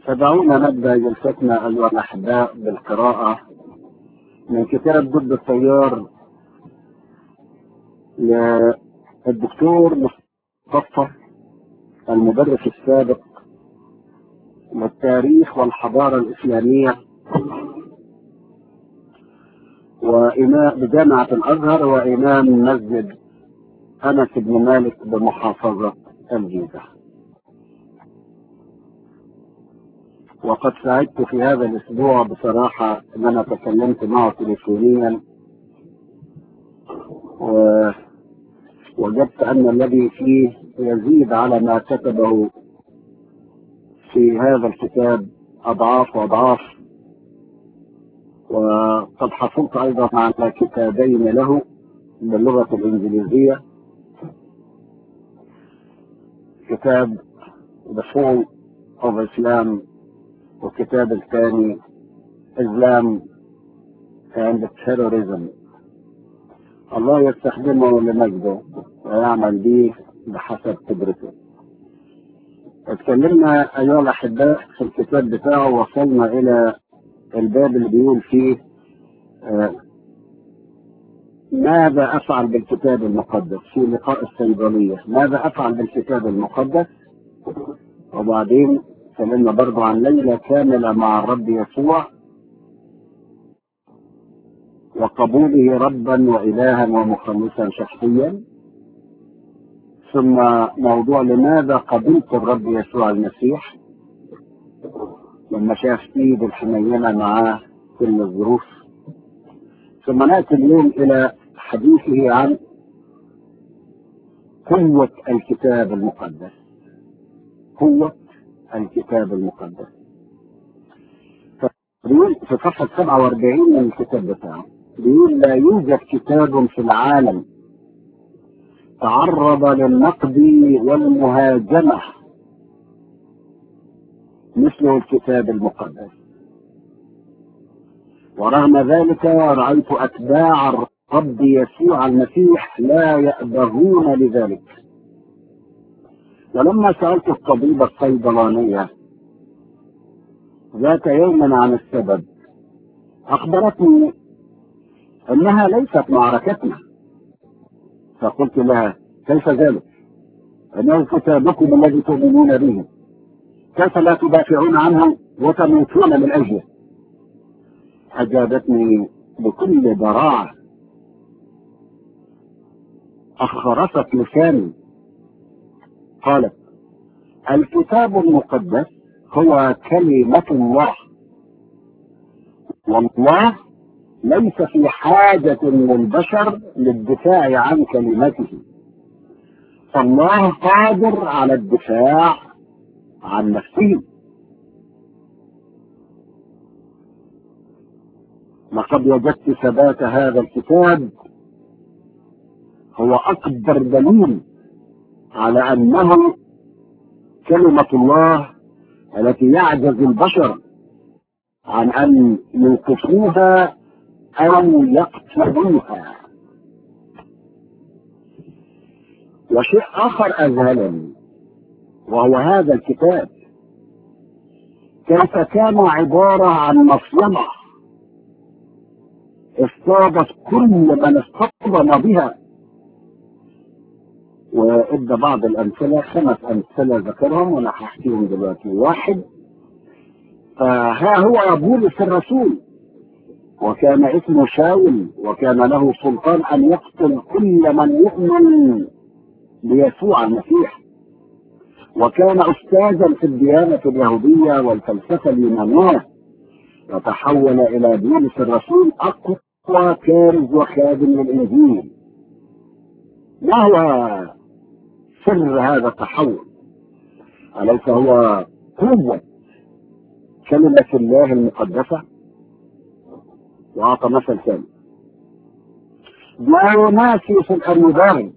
فدعونا نبدأ جلستنا أيها الأحباء بالقراءة من كتاب ضد التيار للدكتور مصطفى المدرس السابق للتاريخ والحضارة الإسلامية وإمام بجامعة الأزهر وإمام مسجد أنس بن مالك بمحافظة الجيزة. وقد سعدت في هذا الأسبوع بصراحة أن أنا تكلمت معه تليفونيا ووجدت أن الذي فيه يزيد على ما كتبه في هذا الكتاب أضعاف وأضعاف. وقد حصلت أيضا على كتابين له باللغة الإنجليزية، كتاب The Fall of Islam والكتاب الثاني Islam and Terrorism. الله يستخدمه لمجده ويعمل به بحسب قدرته. اتكلمنا أيها الأحباء في الكتاب بتاعه، وصلنا إلى الباب اللي بيقول فيه ماذا أفعل بالكتاب المقدس في لقاء الصيدلية، ماذا أفعل بالكتاب المقدس. وبعدين اتكلمنا برضو عن ليلة كاملة مع الرب يسوع وقبوله ربا وإلها ومخلصا شخصيا، ثم موضوع لماذا قبلت الرب يسوع المسيح لما شاف ايد الحنينة معاه كل الظروف. ثم نأتي اليوم إلى حديثه عن قوة الكتاب المقدس. قوة الكتاب المقدس بيقول في صفحة 47 من الكتاب بتاعه، بيقول لا يوجد كتاب في العالم تعرض للنقد والمهاجمة مثل الكتاب المقدس، ورغم ذلك رأيت أتباع الرب يسوع المسيح لا يأبهون لذلك. ولما سألت الطبيبة الصيدلانية ذات يوم عن السبب، أخبرتني أنها ليست معركتنا. فقلت لها كيف ذلك؟ أنه كتابكم الذي تؤمنون به، كيف لا تدافعون عنه وتموتون من أجله؟ أجابتني بكل براعة، أخرست لساني، قالت الكتاب المقدس هو كلمة الله، والله ليس في حاجة للبشر للدفاع عن كلمته، فالله قادر على الدفاع عن نفسه. لقد وجدت ثبات هذا الكتاب هو أكبر دليل على أنه كلمة الله التي يعجز البشر عن أن يوقفوها أو يقتلوها. وشيء آخر أذهلني وهو هذا الكتاب كيف كان عبارة عن مصيدة اصطادت كل من اصطدم بها. وإدى بعض الأمثلة، 5 أمثلة ذكرهم وأنا هحكيهم دلوقتي. واحد، فها هو بولس الرسول وكان اسمه شاول، وكان له سلطان أن يقتل كل من يؤمن بيسوع المسيح، وكان أستاذا في الديانة اليهودية والفلسفة اليونانية، وتحول إلى بولس الرسول أقوى كارز وخادم للإنجيل. ما هو سر هذا التحول؟ أليس هو قوة كلمة الله المقدسة؟ وأعطى مثل ثاني، ديوناسيوس الأريوباغي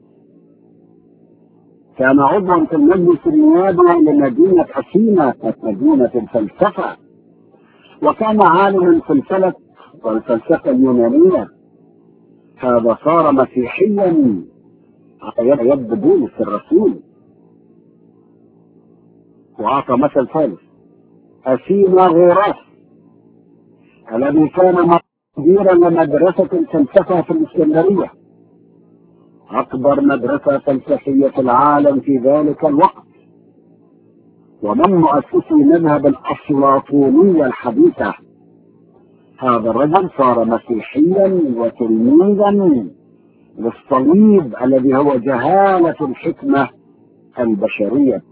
كان عضوا في المجلس النيابي لمدينة أثينا، كانت مدينة الفلسفة، وكان عالما في الفلك والفلسفة اليونانية. هذا صار مسيحيا على يد بولس الرسول. وأعطى مثل ثالث، أثيناغوراس الذي كان مديرا لمدرسة الفلسفة في الإسكندرية، أكبر مدرسة فلسفية في العالم في ذلك الوقت، ومن مؤسسي مذهب الأفلاطونية الحديثة. هذا الرجل صار مسيحيا وتلميذا للصليب الذي هو جهالة الحكمة البشرية.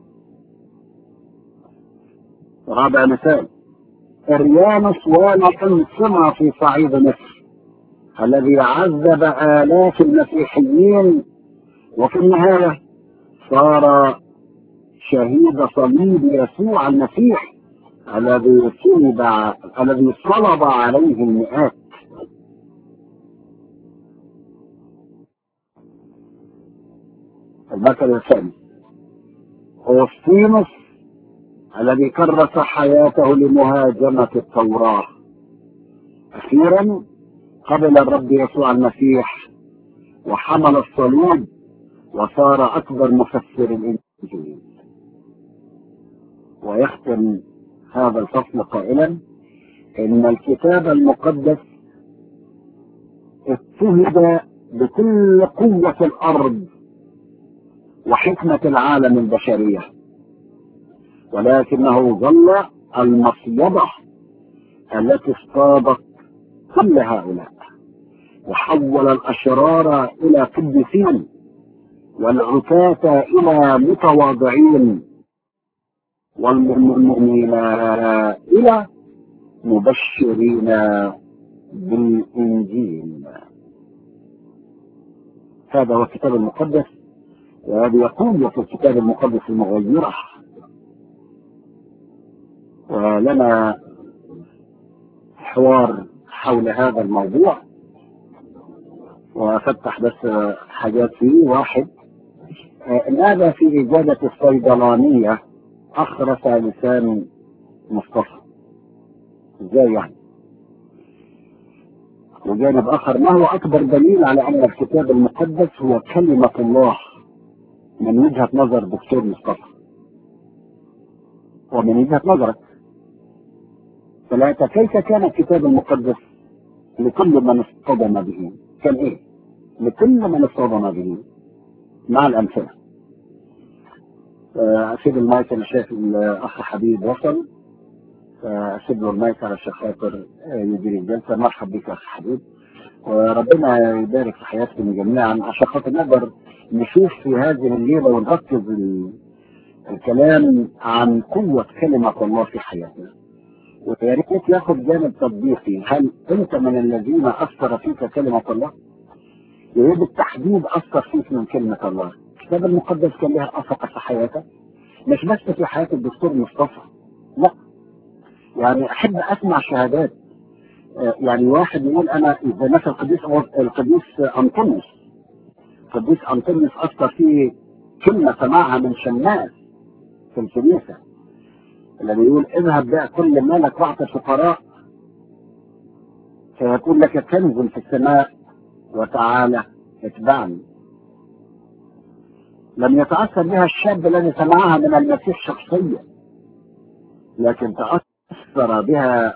رابع مثال، إريانوس والي انصمة في صعيد مصر الذي عذب آلاف المسيحيين، وفي النهاية صار شهيد صليب يسوع المسيح الذي صلب عليه المئات. المثل الثاني، أوسطينوس الذي كرس حياته لمهاجمة التوراة، أخيرا قبل الرب يسوع المسيح وحمل الصليب وصار أكبر مفسر الإنجيل. ويختم هذا الفصل قائلا إن الكتاب المقدس اضطهد بكل قوة الأرض وحكمة العالم البشرية، ولكنه ظل المصيدة التي اصطادت كل هؤلاء وحول الأشرار إلى قديسين والعتاة إلى متواضعين والمؤمنين إلى مبشرين بالإنجيل. هذا هو الكتاب المقدس، وهذه قوة في الكتاب المقدس المغيرة. ولنا حوار حول هذا الموضوع، وأفتح بس حاجات فيه. واحد، ماذا في إجابة الصيدلانية أخرس لسان مصطفى؟ ازاي يعني؟ وجانب آخر، ما هو أكبر دليل على أن الكتاب المقدس هو كلمة الله من وجهة نظر دكتور مصطفى ومن وجهة نظرك؟ ثلاثة، كيف كان الكتاب المقدس لكل من اصطدم به؟ كان إيه؟ لكل من اصطدم به مع الأمثلة. أسيب المايك، أنا شايف الأخ حبيب وصل، أسيب له المايك علشان خاطر يدير الجلسة. مرحبا بك يا أخ حبيب، وربنا يبارك في حياتكم جميعا عشان خاطر نقدر نشوف في هذه الليلة ونركز الكلام عن قوة كلمة الله في حياتنا. ويا ريت ياخد جانب تطبيقي، هل أنت من الذين أثر فيك كلمة الله؟ يريد بالتحديد أثر فيك من كلمة الله. الكتاب المقدس كان لها أثر في حياتك، مش بس في حياة الدكتور مصطفى، لا، يعني أحب أسمع شهادات. يعني واحد يقول أنا إذا مثلا القديس أنطونيوس أثر فيه كلمة سمعها من شماس في الكنيسة الذي يقول اذهب بيع كل مالك واعطي الفقراء فيكون لك كنز في السماء وتعالى اتبعني. لم يتأثر بها الشاب الذي سمعها من المسيح شخصيا، لكن تأثر بها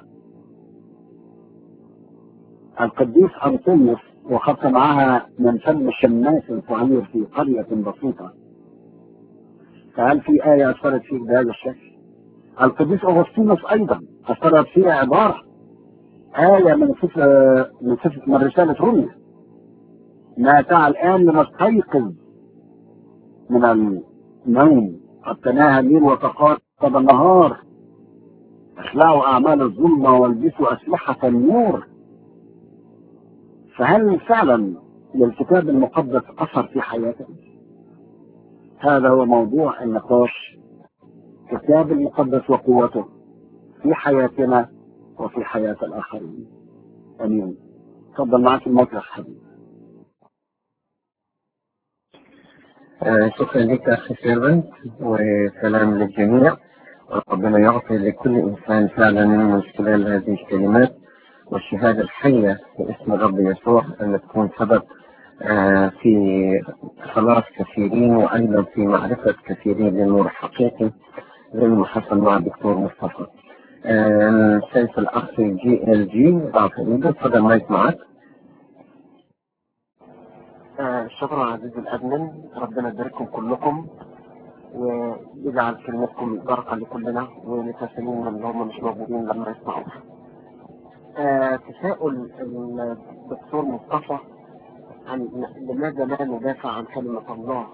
القديس أنطونيوس وقد سمعها من فم شماس صغير في قرية بسيطة. فهل في آية أثرت فيك بهذا الشكل؟ القديس أغسطينوس أيضا أثرت فيها عبارة آية من رسالة روميا، ما تعال الآن لنستيقظ من النوم، قد تناهى الليل وتقارب النهار، اخلعوا أعمال الظلمة والبسوا أسلحة النور. فهل فعلا للكتاب المقدس أثر في حياتك؟ هذا هو موضوع النقاش، الكتاب المقدس وقوته في حياتنا وفي حياة الآخرين. أمين. تفضل معك الموقع حبيبي. شكرا لك أخي سيرفنت، وسلام للجميع. ربنا يعطي لكل إنسان فعلا من خلال هذه الكلمات والشهادة الحية باسم الرب يسوع أن تكون سبب في خلاص كثيرين، وأيضا في معرفة كثيرين للنور الحقيقي زي ما حصل مع الدكتور مصطفى. شايف الأخ جي ال جي ضعف إيده. اتفضل المايك معك. شكرا عزيزي الأدمن، ربنا يبارككم كلكم ويجعل كلمتكم بركة لكلنا وللمسلمين اللي هم مش موجودين لما يسمعوها. تساؤل الدكتور مصطفى عن لماذا لا ندافع عن كلمة الله.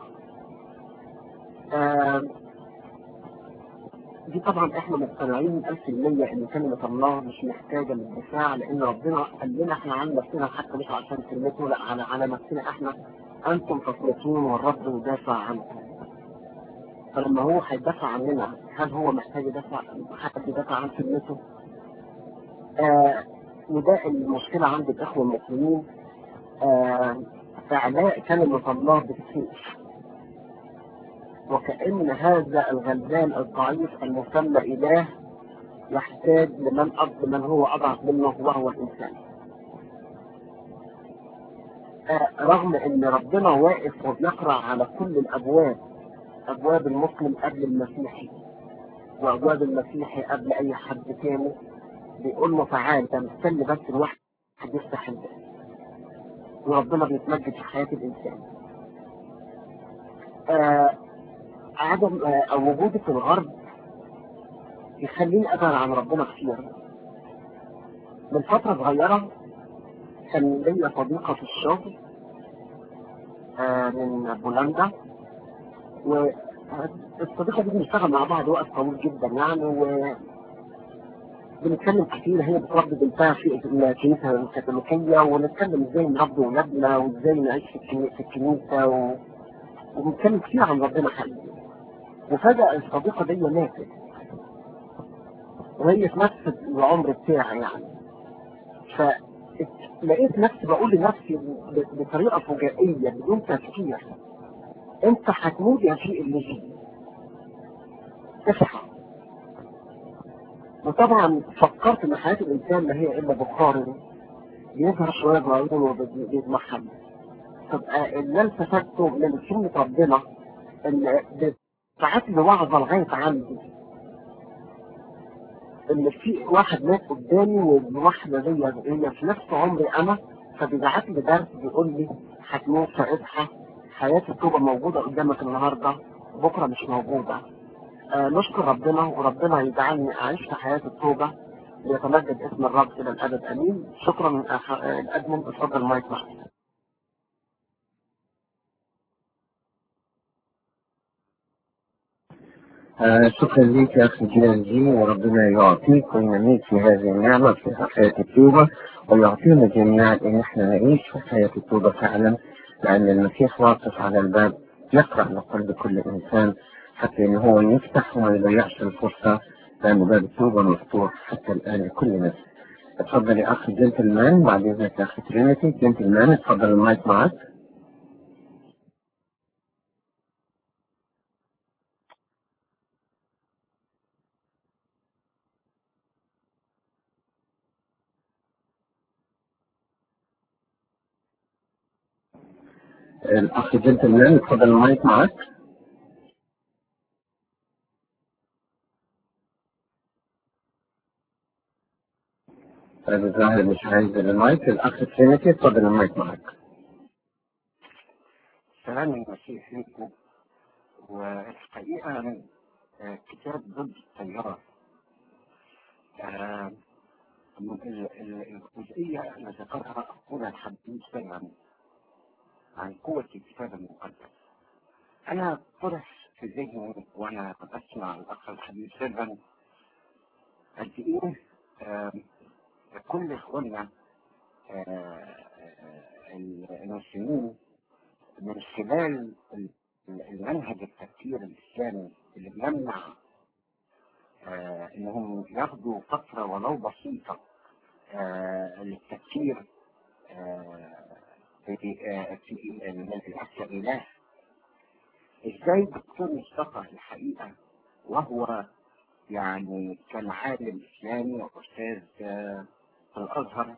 دي طبعا احنا مقتنعين 1000% ان كلمة الله مش محتاجة للدفاع، لان ربنا قال لنا احنا عن نفسنا، حتى مش عشان كلمته، لا على نفسنا احنا: انتم تصلحون والرب يدافع عنكم. فلما هو هيدافع عننا، هل هو محتاج حد يدافع عن كلمته؟ وده المشكلة عند الإخوة المسلمين، إعلاء كلمة الله بالسيف، وكأن هذا الغلبان الضعيف المسمى إله يحتاج لمن هو أضعف منه وهو الإنسان. رغم إن ربنا واقف وبيقرأ على كل الأبواب، أبواب المسلم قبل المسيحي وأبواب المسيحي قبل أي حد تاني، بيقول له تعالى، ده مستني بس الواحد يفتح الباب، وربنا بيتمجد في حياة الإنسان. عدم أو وجودي في الغرب يخليني أبعد عن ربنا كتير. من فترة صغيرة كان ليا صديقة في الشغل من بولندا، والصديقة دي بنشتغل مع بعض وقت طويل جدا يعني، وبنتكلم كتير. هي بتربي بنتها في الكنيسة الكاثوليكية، ونتكلم ازاي نربي ولادنا وازاي نعيش في الكنيسة، وبنتكلم كتير عن ربنا حقيقي. وفجأة الصديقة دي ماتت، وهي في نفس العمر بتاعي يعني. فلقيت نفسي بقول لنفسي بطريقة فجائية بدون تفكير: انت هتموت يا شيء اللي فيه، اصحى. وطبعا فكرت ان حياة الانسان ما هي الا بخار بيظهر شوية صغيرين وبيتمحل. طب اللي انا استفدته من كلمة ربنا ان ساعات لوعظة لغاية عندي ان في واحد مات قدامي، والواحدة دي هي في نفس عمري انا، فبيبعت لي درس بيقول لي هتموت فاصحى، حياة التوبة موجودة قدامك النهاردة، بكرة مش موجودة. نشكر ربنا، وربنا يجعلني اعيش في حياة التوبة، ليتمجد اسم الرب الى الابد امين. شكرا الادمن. اتفضل مايك معك. شكرا لك يا أخي جي ال جي، وربنا يعطيك وينميك في هذه النعمة في حياة التوبة، ويعطينا جميعا إن احنا نعيش في حياة التوبة فعلا، لأن المسيح واقف على الباب يقرأ لقلب كل إنسان حتى إن هو يفتح وما يضيعش الفرصة، لأن باب التوبة مفتوح حتى الآن لكل نفس. اتفضل يا أخي جنتلمان. بعد إذنك يا أخي ترينيتي جنتلمان، اتفضل المايك معك. الأخ جنتلمان اتفضل المايك معك. طيب الظاهر مش عايز المايك. الأخ ترينيتي اتفضل المايك معك. سلام المسيح لكم. والحقيقة كتاب ضد التيار، الجزئية اللي ذكرها أخونا الحديث عن قوة الكتاب المقدس. أنا طرح في ذهني وأنا بسمع الأخ الحديث سيرفن قد إيه كل إخواننا المسلمين من خلال المنهج التفكير الإسلامي اللي بيمنع إنهم ياخدوا فترة ولو بسيطة للتفكير في الإله. إزاي دكتور مصطفى الحقيقة وهو يعني كان عالم إسلامي وأستاذ في الأزهر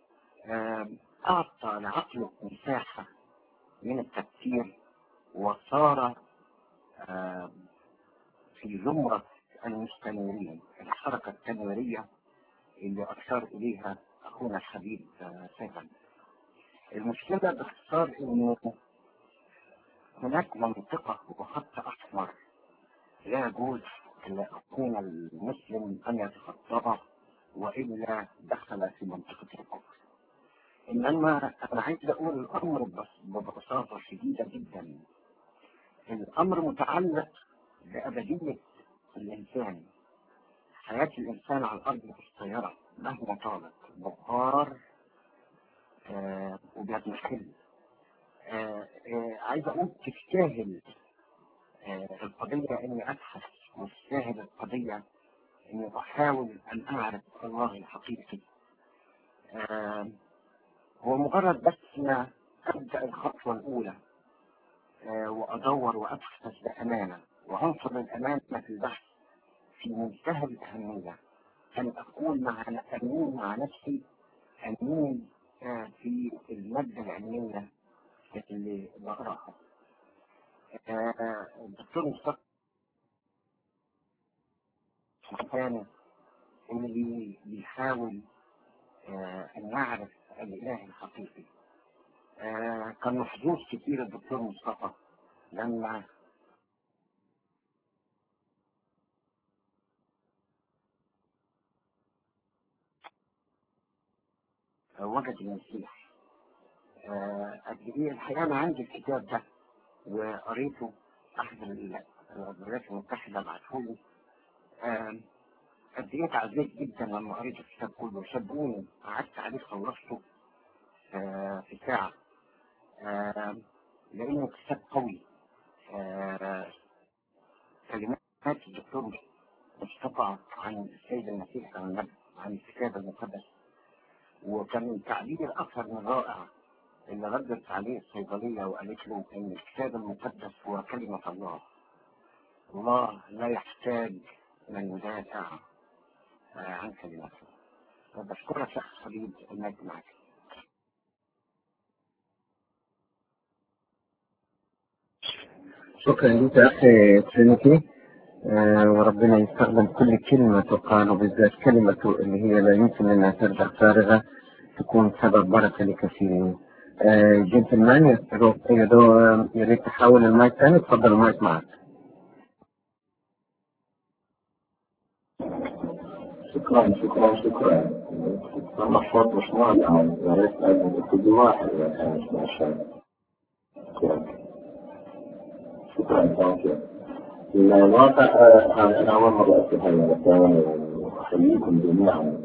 أعطى لعقله مساحة من التفكير، وصار في زمرة المستنيرين، الحركة التنويرية اللي أشار إليها أخونا الحبيب سيفن. المشكلة باختصار إنه هناك منطقة وخط أحمر لا يجوز لأخونا المسلم أن يتخطاها وإلا دخل في منطقة الكفر. إنما أنا عايز أقول الأمر ببساطة شديدة جدا. الأمر متعلق بأبدية الإنسان. حياة الإنسان على الأرض قصيرة مهما طالت، بخار وبيتمحل. عايز أقول تستاهل القضية إني أبحث، وتستاهل القضية إني أحاول أن أعرف الله الحقيقي. هو مجرد بس ما أبدأ الخطوة الأولى وأدور وأبحث بأمانة، وعنصر الأمانة في البحث في منتهى الأهمية، أن أكون أمين مع نفسي، أمين في المادة العلمية اللي بقراها. الدكتور مصطفى كان اللي بيحاول أن يعرف الإله الحقيقي. كان محظوظ كتير الدكتور مصطفى لما وجد المسيح. الحقيقة أنا عندي الكتاب ده وقريته، أحد الولايات المتحدة بعتهولي. قد إيه تعزيت جدا لما قريت الكتاب كله، صدقوني قعدت عليه خلصته في ساعة، لأنه كتاب قوي. كلمات الدكتور مصطفى عن السيد المسيح عن الكتاب المقدس، وكان تعبير أكثر من رائع اللي ردت عليه الصيدلية وقالت له إن الكتاب المقدس هو كلمة الله. الله لا يحتاج من يدافع عن كلمته. بشكرك يا أخ حبيب المجد معك. شكرا لك يا أخي ترينيتي. وربنا يستخدم كل كلمة تقال، وبالذات كلمته اللي هي لا يمكن أنها ترجع فارغة، تكون سبب بركة لكثيرين. جنتلمان يا ريت تحاول المايك ثاني. تفضل المايك معك. شكرا. النشاط مش مانع، يا ريت لازم كل واحد يعني مش نشاط. شكرا ثانك. الواقع أنا أول مرة أسمع هذا المكان، وأحييكم جميعا.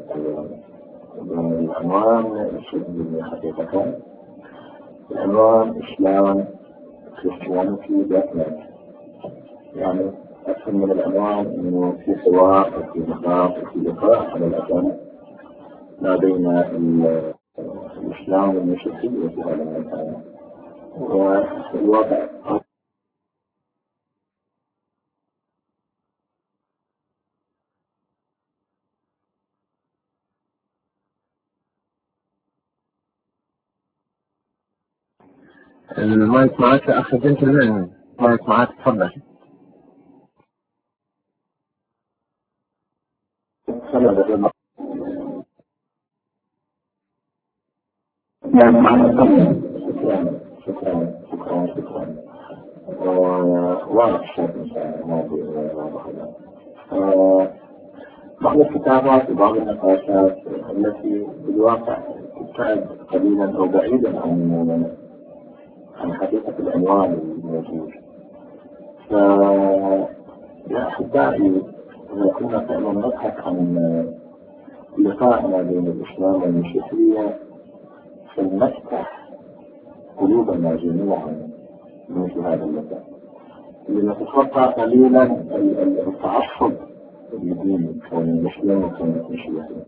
العنوان يشد حقيقة، العنوان إسلام كريستيانيتي داتنت. يعني أفهم من العنوان إنه في حوار وفي نقاش وفي لقاء على الأقل ما بين الإسلام والمسيحية في هذا المكان. والوضع المايك معك يا أخي جنتلمان، المايك معك. تفضل. شكرا. واضح الشيء إن شاء الله موضوع بعض الكتابات وبعض النقاشات التي بالواقع تبتعد قليلا أو بعيدا عن حقيقة العنوان الموجود. يا أحبائي، إذا كنا فعلا نبحث عن لقائنا بين الإسلام والمسيحية فلنفتح قلوبنا جميعا مثل هذا المكان، لنتخطى قليلا التعصب الديني كون المسلم وكون المسيحي،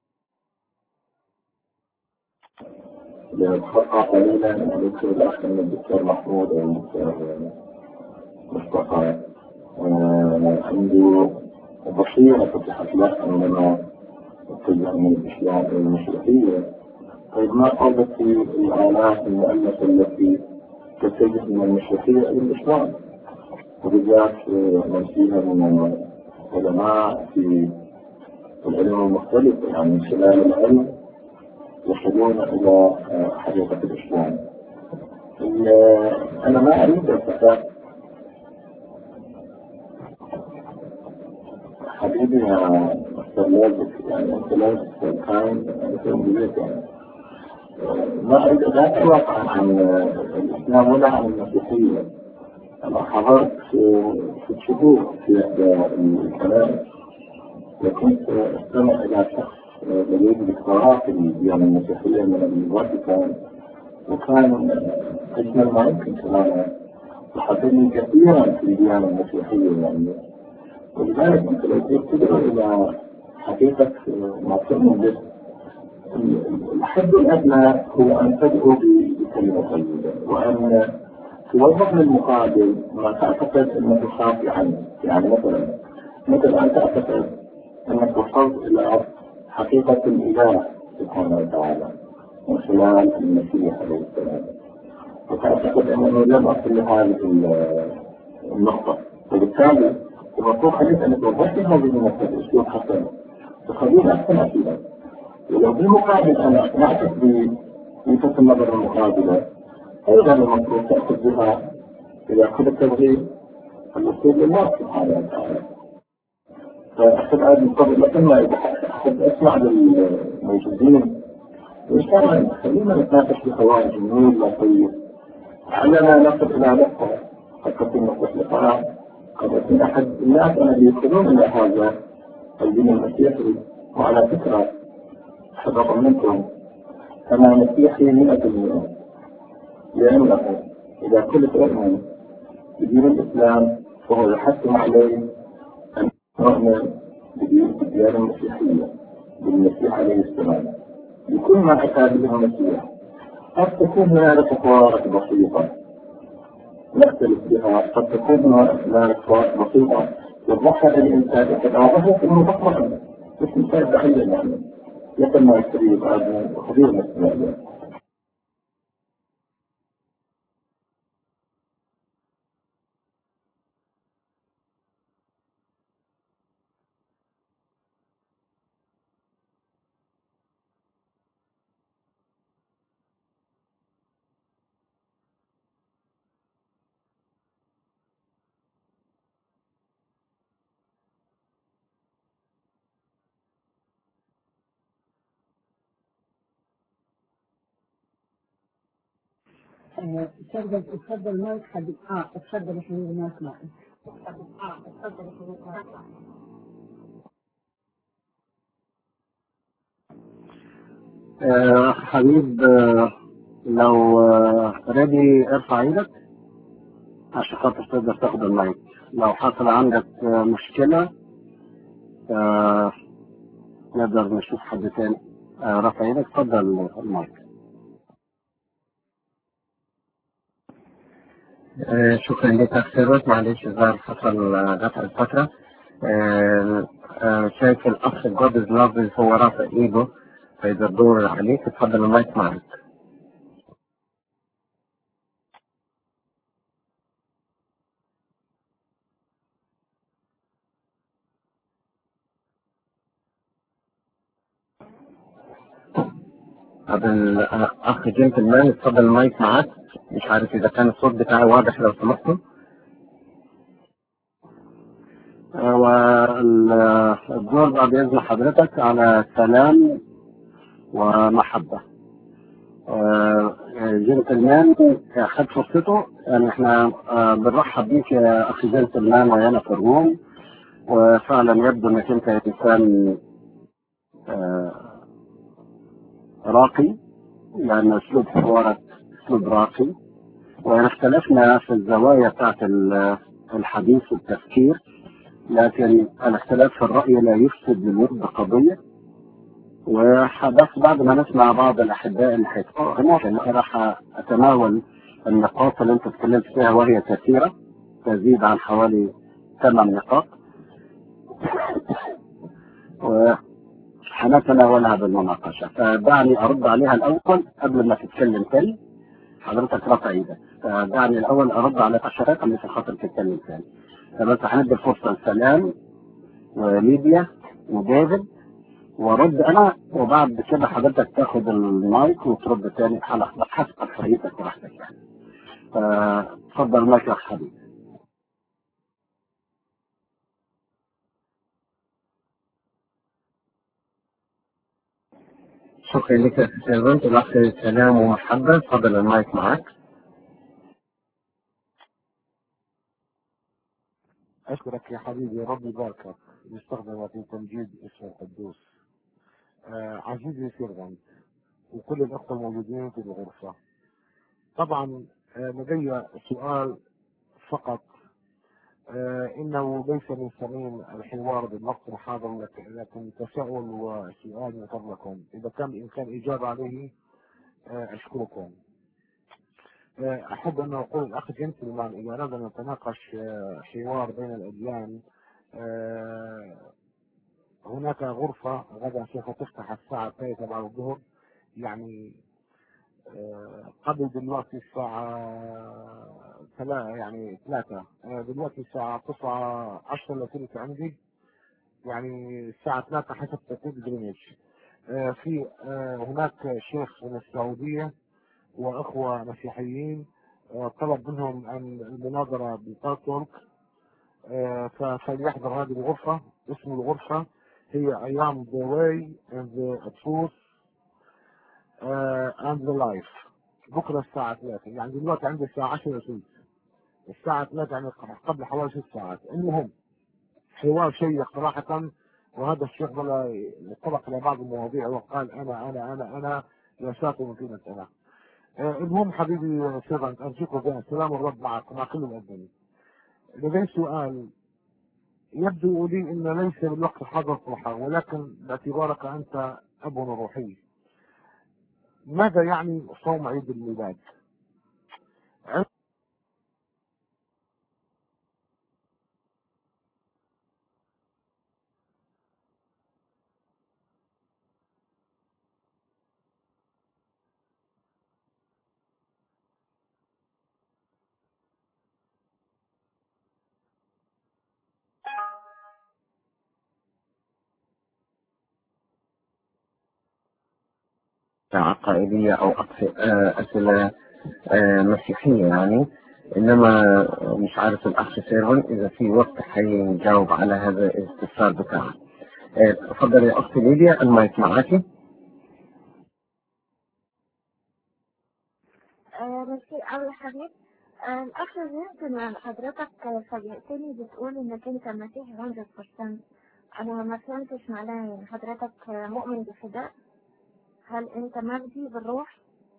لنتخطى قليلا الدكتور الأخ من الدكتور محمود أو الدكتور مصطفى عنده بصيرة فتحت له عندما اتجه من الإسلام إلى المسيحية. طيب ما قصدك في الآلات المؤلفة التي تتجه من المسيحية إلى الإسلام، وبالذات من فيها من علماء في العلوم المختلفة، يعني من خلال العلم يصلون إلى حقيقة الإسلام. أنا ما أريد أن حبيبي يا أستاذ لازم، يعني أنت لازم كان يعني ما أريد أن أتوقع عن الإسلام ولا عن المسيحية. أنا حضرت في شهور في الكلام، وكنت أستمع إلى شخص يريد دكتوراه في الديانة المسيحية من الفاتيكان، وكان أجمل ما يمكن كلامه، وحبني كثيرا في الديانة المسيحية يعني. ولذلك أنت لو تقدر إلى حقيقة ما تؤمن به، الحد الأدنى هو أن تدعو بكلمة طيبة، وأن توضح للمقابل ما تعتقد أنه خاطئ عنه. يعني مثلا أن تعتقد أنك وصلت إلى حقيقة الإله سبحانه وتعالى من خلال المسيح عليه السلام، وتعتقد أنه لم أصل لهذه النقطة، وبالتالي المطلوب عليك أن توضح هذه النقطة بأسلوب حسن تخليني أقتنع فيها. ولو بالمقابل أنا أقنعتك بوجهة النظر المقابلة، أيضا المفروض تأخذ بها إذا كنت تبغي الوصول لله سبحانه وتعالى. فأخذ هذه القبل، لكن أحب أسمع للموجودين وإن شاء الله خلينا نتناقش في خوارج النور لا طيب، علنا نصل إلى نقطة قد تكون نقطة لقاء، قد يكون أحد الناس الذين يدخلون إلى هذا الدين المسيحي. وعلى فكرة حذر منكم، أنا مسيحي 100%، لأنه إذا كنت أؤمن بدين الإسلام فهو يحتم علي أن أؤمن بالديانة المسيحية بالمسيح عليه السلام بكل ما أتى به المسيح. قد تكون هنالك فوارق بسيطة نختلف بها، قد تكون هنالك فوارق بسيطة يضحى الإنسان يتعرضه في المطمئن مش إنسان بعيدا يعني يتم ما يستريد هذا خبير مسيحي. اتفضل المايك حبيبي. اتفضل يا حبيبي المايك معك. حبيب، لو ريدي ارفع ايدك عشان خاطر تقدر تاخد المايك. لو حصل عندك مشكلة نقدر نشوف حد تاني. رفع ايدك، اتفضل المايك. شكرا لك أخيرا، معلش الظاهر حصل قطع الفترة. شايف الأخ جودز لافز هو رافع إيده، فإذا الدور عليك اتفضل المايك معك. هذا الأخ جنتلمان اتفضل المايك معك. مش عارف إذا كان الصوت بتاعي واضح لو سمحتوا. والدور بقى بإذن حضرتك على سلام ومحبة. جنتلمان خد فرصته، يعني احنا بنرحب بيك يا اخي جنتلمان ويانا في الروم، وفعلا يبدو انك انت انسان راقي، لان اسلوب حوارك اسلوب راقي، وان اختلفنا في الزوايا بتاعت الحديث والتفكير، لكن الاختلاف في الرأي لا يفسد للود قضية. وبس بعد ما نسمع بعض الأحباء اللي هيتكلموا أنا راح أتناول النقاط اللي أنت اتكلمت فيها، وهي كثيرة تزيد عن حوالي 8 نقاط، وهنتناولها بالمناقشة. فدعني أرد عليها الأول قبل ما تتكلم تاني. حضرتك رفع إيدك، فدعني الأول أرد على الأشياء اللي في خاطر تتكلم تاني. فبس هندي الفرصة لسلام وليديا وديفيد، وارد انا، وبعد كده حضرتك تاخد المايك وترد تاني على حسب حريتك وراحتك يعني. اتفضل المايك يا اخ حبيبي. شكرا لك يا سيرفنت، الأخ سلام ومحبة، تفضل المايك معك. أشكرك يا حبيبي، ربي يباركك، يستخدمك في تمجيد اسم القدوس. عزيزي سيرفنت وكل الأخوة الموجودين في الغرفة، طبعا لدي سؤال فقط. إنه ليس من صميم الحوار بالمقطع هذا، لكن تساؤل وسؤال من فضلكم، إذا كان بإمكان إجابة عليه أشكركم. أحب أن أقول الأخ جنتلمان، إذا أردنا نتناقش حوار بين الأديان، هناك غرفة غدا سوف تفتح الساعة 3 بعد الظهر، يعني قبل دلوقتي الساعة 3، يعني 3 دلوقتي الساعة 9:10 عندي، يعني الساعة 3 حسب توقيت جرينتش. في هناك شيخ من السعودية وأخوة مسيحيين طلب منهم أن المناظرة بالتالك، فليحضر هذه الغرفة. اسم الغرفة هي I am the way and the truth and the life. بكرة الساعة 3، يعني دلوقتي عندي الساعة 10 الساعة 3 يعني قبل حوالي 6 ساعات. المهم حوار شيق صراحة، وهذا الشيخ بلا اتطرق إلى بعض المواضيع وقال أنا يا ساتر من كلمة أنا. المهم حبيبي سيرفنت، أرجوك رجاء سلام الرب معك ومع كل المؤمنين. لدي سؤال، يبدو لي أن ليس بالوقت الحاضر صراحة، ولكن باعتبارك أنت أب روحي، ماذا يعني صوم عيد الميلاد؟ عقائدية أو أسئلة مسيحية يعني، إنما مش عارف الأخ سيرفن إذا في وقت حيجاوب على هذا الاستفسار بتاعه. تفضل يا أختي ليديا، المايك معاكي. ميرسي أوي يا حبيب. الأخ زياد، حضرتك فاجئتني بتقول إنك أنت مسيحي 100%. أنا ما فهمتش معناه، يعني حضرتك مؤمن بالفداء؟ هل أنت مجدي بالروح؟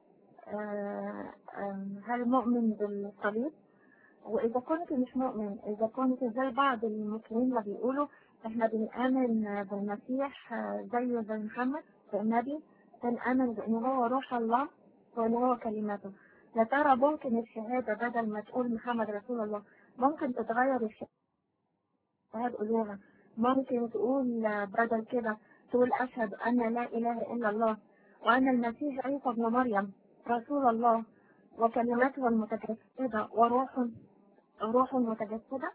هل مؤمن بالصليب؟ وإذا كنت مش مؤمن، إذا كنت زي بعض المسلمين اللي بيقولوا إحنا بنآمن بالمسيح زي محمد النبي، بنآمن بإن هو روح الله وإن هو كلمته، يا ترى ممكن الشهادة بدل ما تقول محمد رسول الله ممكن تتغير الشهادة قولوها؟ ممكن تقول بدل كده تقول أشهد أن لا إله إلا الله وأن المسيح عيسى ابن مريم رسول الله وكلمته المتجسدة روح متجسدة؟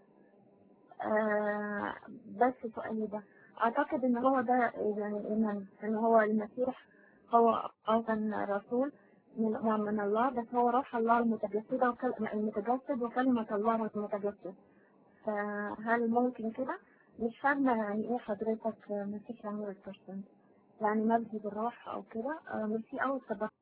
بس سؤالي ده، أعتقد إن هو ده يعني الإيمان، إن هو المسيح هو أيضا رسول من الله، بس هو روح الله المتجسد وكلمة الله المتجسد. فهل ممكن كده؟ مش فاهمة يعني إيه حضرتك مسيح 100%، يعني مجدي بالروح أو كده؟ ميرسي أوي اتفضلت.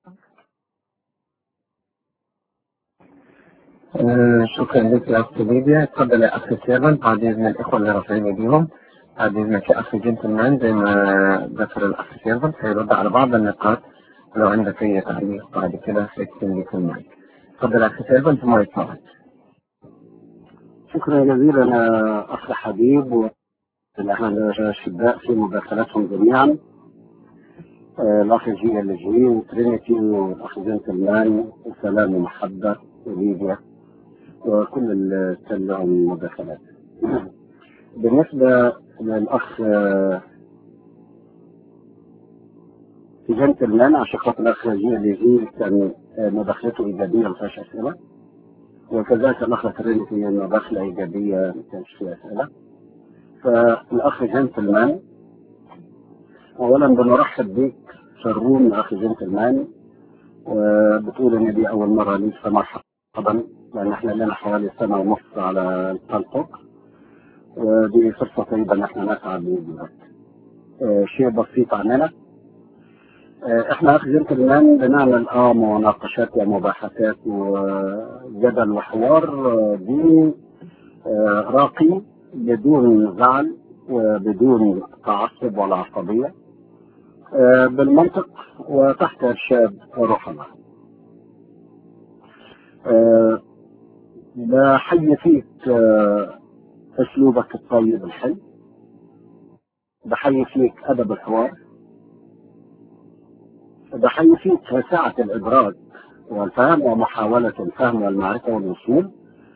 شكرا لك يا أختي ليديا. تفضل يا أخي سيرفن، بعد إذن الإخوة اللي رافعين إيديهم، بعد إذنك يا أخي جنتلمان، زي ما ذكر الأخ سيرفن هيرد على بعض النقاط، ولو عندك أي تعليق بعد كده هيكتب لك المايك. تفضل يا أخي سيرفن، ثم يطلع. شكرا جزيلا يا اخ حبيب، والأهل الشباب في مداخلاتهم جميعا، الاخ جي ال جي وترينيتي والاخ جنتلمان وسلام ومحبه وليديا وكل اللي لهم مداخلات. بالنسبه للاخ جنتلمان، عشان خاطر الاخ جي ال جي كان مداخلته ايجابيه ما فيهاش اسئله، وكذلك الاخ ترينيتي مداخله ايجابيه ما كانش فيها اسئله. فالأخ جنتلمان، أولا بنرحب بيك في الروم يا أخي جنتلمان، وبتقول إن دي أول مرة ليك، فمرحبا، لأن إحنا لنا حوالي سنة ونص على التلتوك، ودي فرصة طيبة إن إحنا نسعد بوجودك. شيء بسيط عننا، إحنا أخي جنتلمان بنعمل مناقشات ومباحثات وجدل وحوار ديني راقي، بدون زعل وبدون تعصب ولا عصبية، بالمنطق وتحت إرشاد روح الله. بحيي فيك أسلوبك الطيب الحلو، بحيي فيك أدب الحوار، بحيي فيك سعة الإدراك والفهم ومحاولة الفهم والمعرفة والوصول،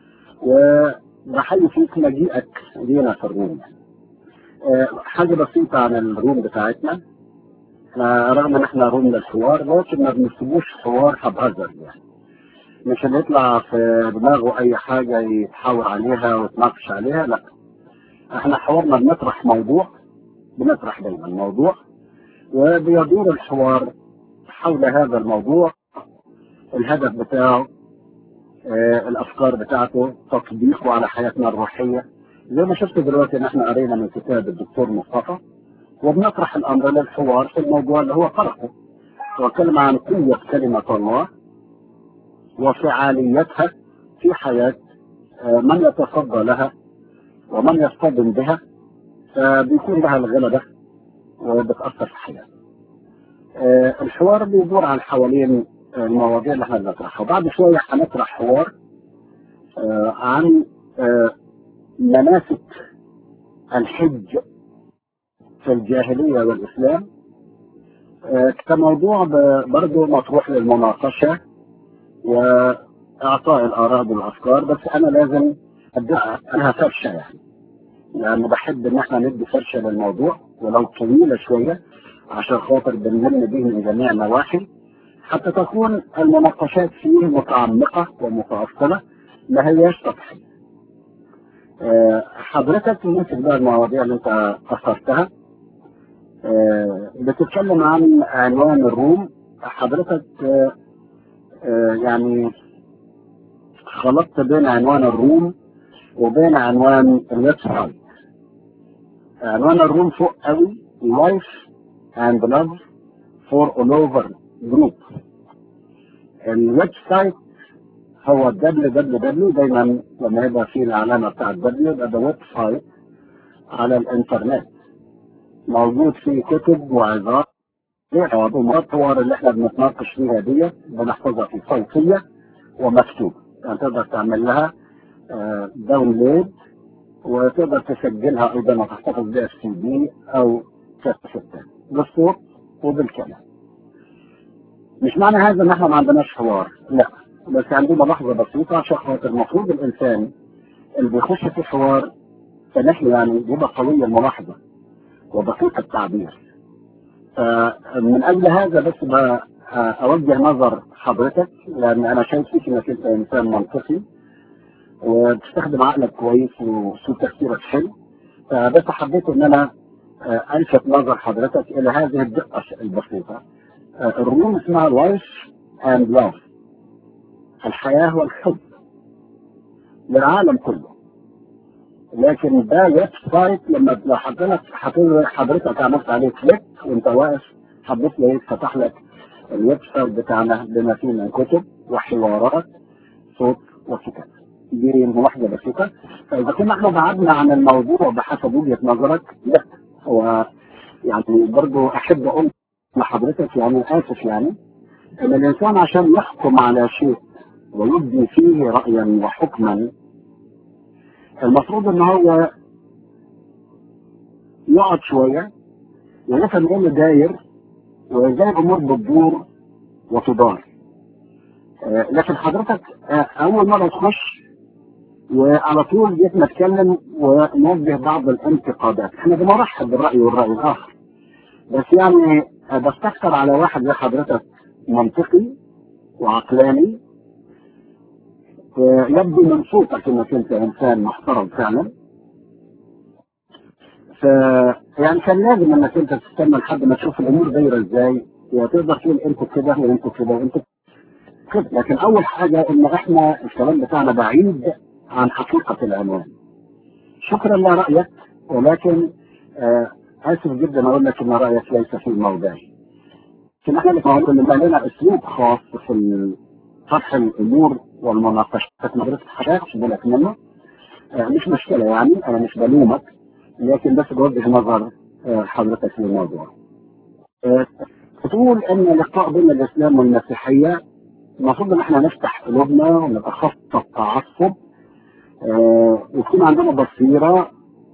وبحيي فيك مجيئك لينا في الروم. حاجة بسيطة عن الروم بتاعتنا، رغم ان احنا روم للحوار لكن ما بنسيبوش حوار حبهزر، يعني مش اللي يطلع في دماغه اي حاجة يتحاور عليها ويتناقش عليها، لا، احنا حوارنا بنطرح موضوع، بنطرح دايما موضوع وبيدور الحوار حول هذا الموضوع، الهدف بتاعه، الافكار بتاعته، تطبيقه على حياتنا الروحية، زي ما شفت دلوقتي ان احنا قرينا من كتاب الدكتور مصطفى، وبنطرح الامر للحوار في الموضوع اللي هو طرحه، وكلمة عن قوة كلمة الله وفعاليتها في حياة من يتصدى لها ومن يصطدم بها، فبيكون لها الغلبة وبتأثر في حياته. الحوار بيدور عن حوالين المواضيع اللي احنا بنطرحها، وبعد شوية هنطرح حوار عن مناسك الحج في الجاهلية والإسلام، كموضوع برضه مطروح للمناقشة وإعطاء الآراء والأفكار، بس أنا لازم أدعي أنها فرشة، يعني لأن بحب إن احنا ندي فرشة للموضوع ولو طويلة شوية، عشان خاطر بنلم به من جميع النواحي، حتى تكون المناقشات فيه متعمقة ومتأصلة، ما هياش سطحية. حضرتك ممكن بقى المواضيع اللي انت أثرتها، بتتكلم عن عنوان الروم. حضرتك يعني خلطت بين عنوان الروم وبين عنوان الويب سايت. عنوان الروم فوق قوي Life and Love for All Over Group. الويب سايت هو www، دايما لما يبقى فيه العلامة بتاع W يبقى ده ويب سايت على الانترنت، موجود فيه كتب وعظات والصور اللي احنا بنتناقش فيها دي بنحفظها في صوتية ومكتوب، يعني تقدر تعمل لها داونلود وتقدر تسجلها ايضا وتحتفظ بها في CD او كاسيتات بالصوت وبالكلام. مش معنى هذا ان احنا ما عندناش حوار، لا، بس عندنا لحظة بسيطة عشان خاطر المفروض الانسان اللي بيخش في حوار فنحن يعني بيبقى قوي الملاحظة ودقيق التعبير. من اجل هذا بس اوجه نظر حضرتك، لان انا شايف فيك انك انت انسان منطقي وبتستخدم عقلك كويس واسلوب تفكيرك حلو، فبس حبيت ان انا الفت نظر حضرتك الى هذه الدقه البسيطه. الروم اسمها لايف اند لاف، الحياه والحب للعالم كله، لكن ده ويب سايت لما لو حضرتك عملت عليه كليك وانت واقف حبيت ليه فتح لك الويب سايت بتاعنا بما فيه من كتب وحوارات صوت وكتاب. دي ملاحظه بسيطه. فاذا كنا احنا بعدنا عن الموضوع بحسب وجهه نظرك، لا، هو يعني برضه احب اقول لحضرتك، يعني اسف، يعني ان الانسان عشان يحكم على شيء ويبدي فيه رايا وحكما، المفروض ان هو يقعد شويه ويفهم ايه اللي داير وازاي الامور بتدور وتدار. لكن حضرتك اول مره تخش وعلى طول جيت نتكلم ونوجه بعض الانتقادات. احنا بنرحب بالراي والراي الاخر، بس يعني بستكثر على واحد زي حضرتك منطقي وعقلاني، يبدو من صوتك انك انت انسان محترم فعلا، يعني كان لازم انك انت تستنى لحد ما تشوف الامور دايره ازاي، وتقدر تقول انتوا كده وانتوا كده وانتوا كده. لكن اول حاجه ان احنا الكلام بتاعنا بعيد عن حقيقه العنوان. شكرا لرايك، ولكن اسف جدا اقول لك ان رايك ليس في موضعي. في احنا اللي لنا اسلوب خاص في طرح الامور والمناقشات مدرسه حاجات بالك منه. مش مشكله يعني، انا مش بلومك، لكن بس بوجه نظر حضرتك في الموضوع. تقول ان اللقاء بين الاسلام والمسيحيه المفروض ان احنا نفتح قلوبنا ونتخطى التعصب، ويكون عندنا بصيره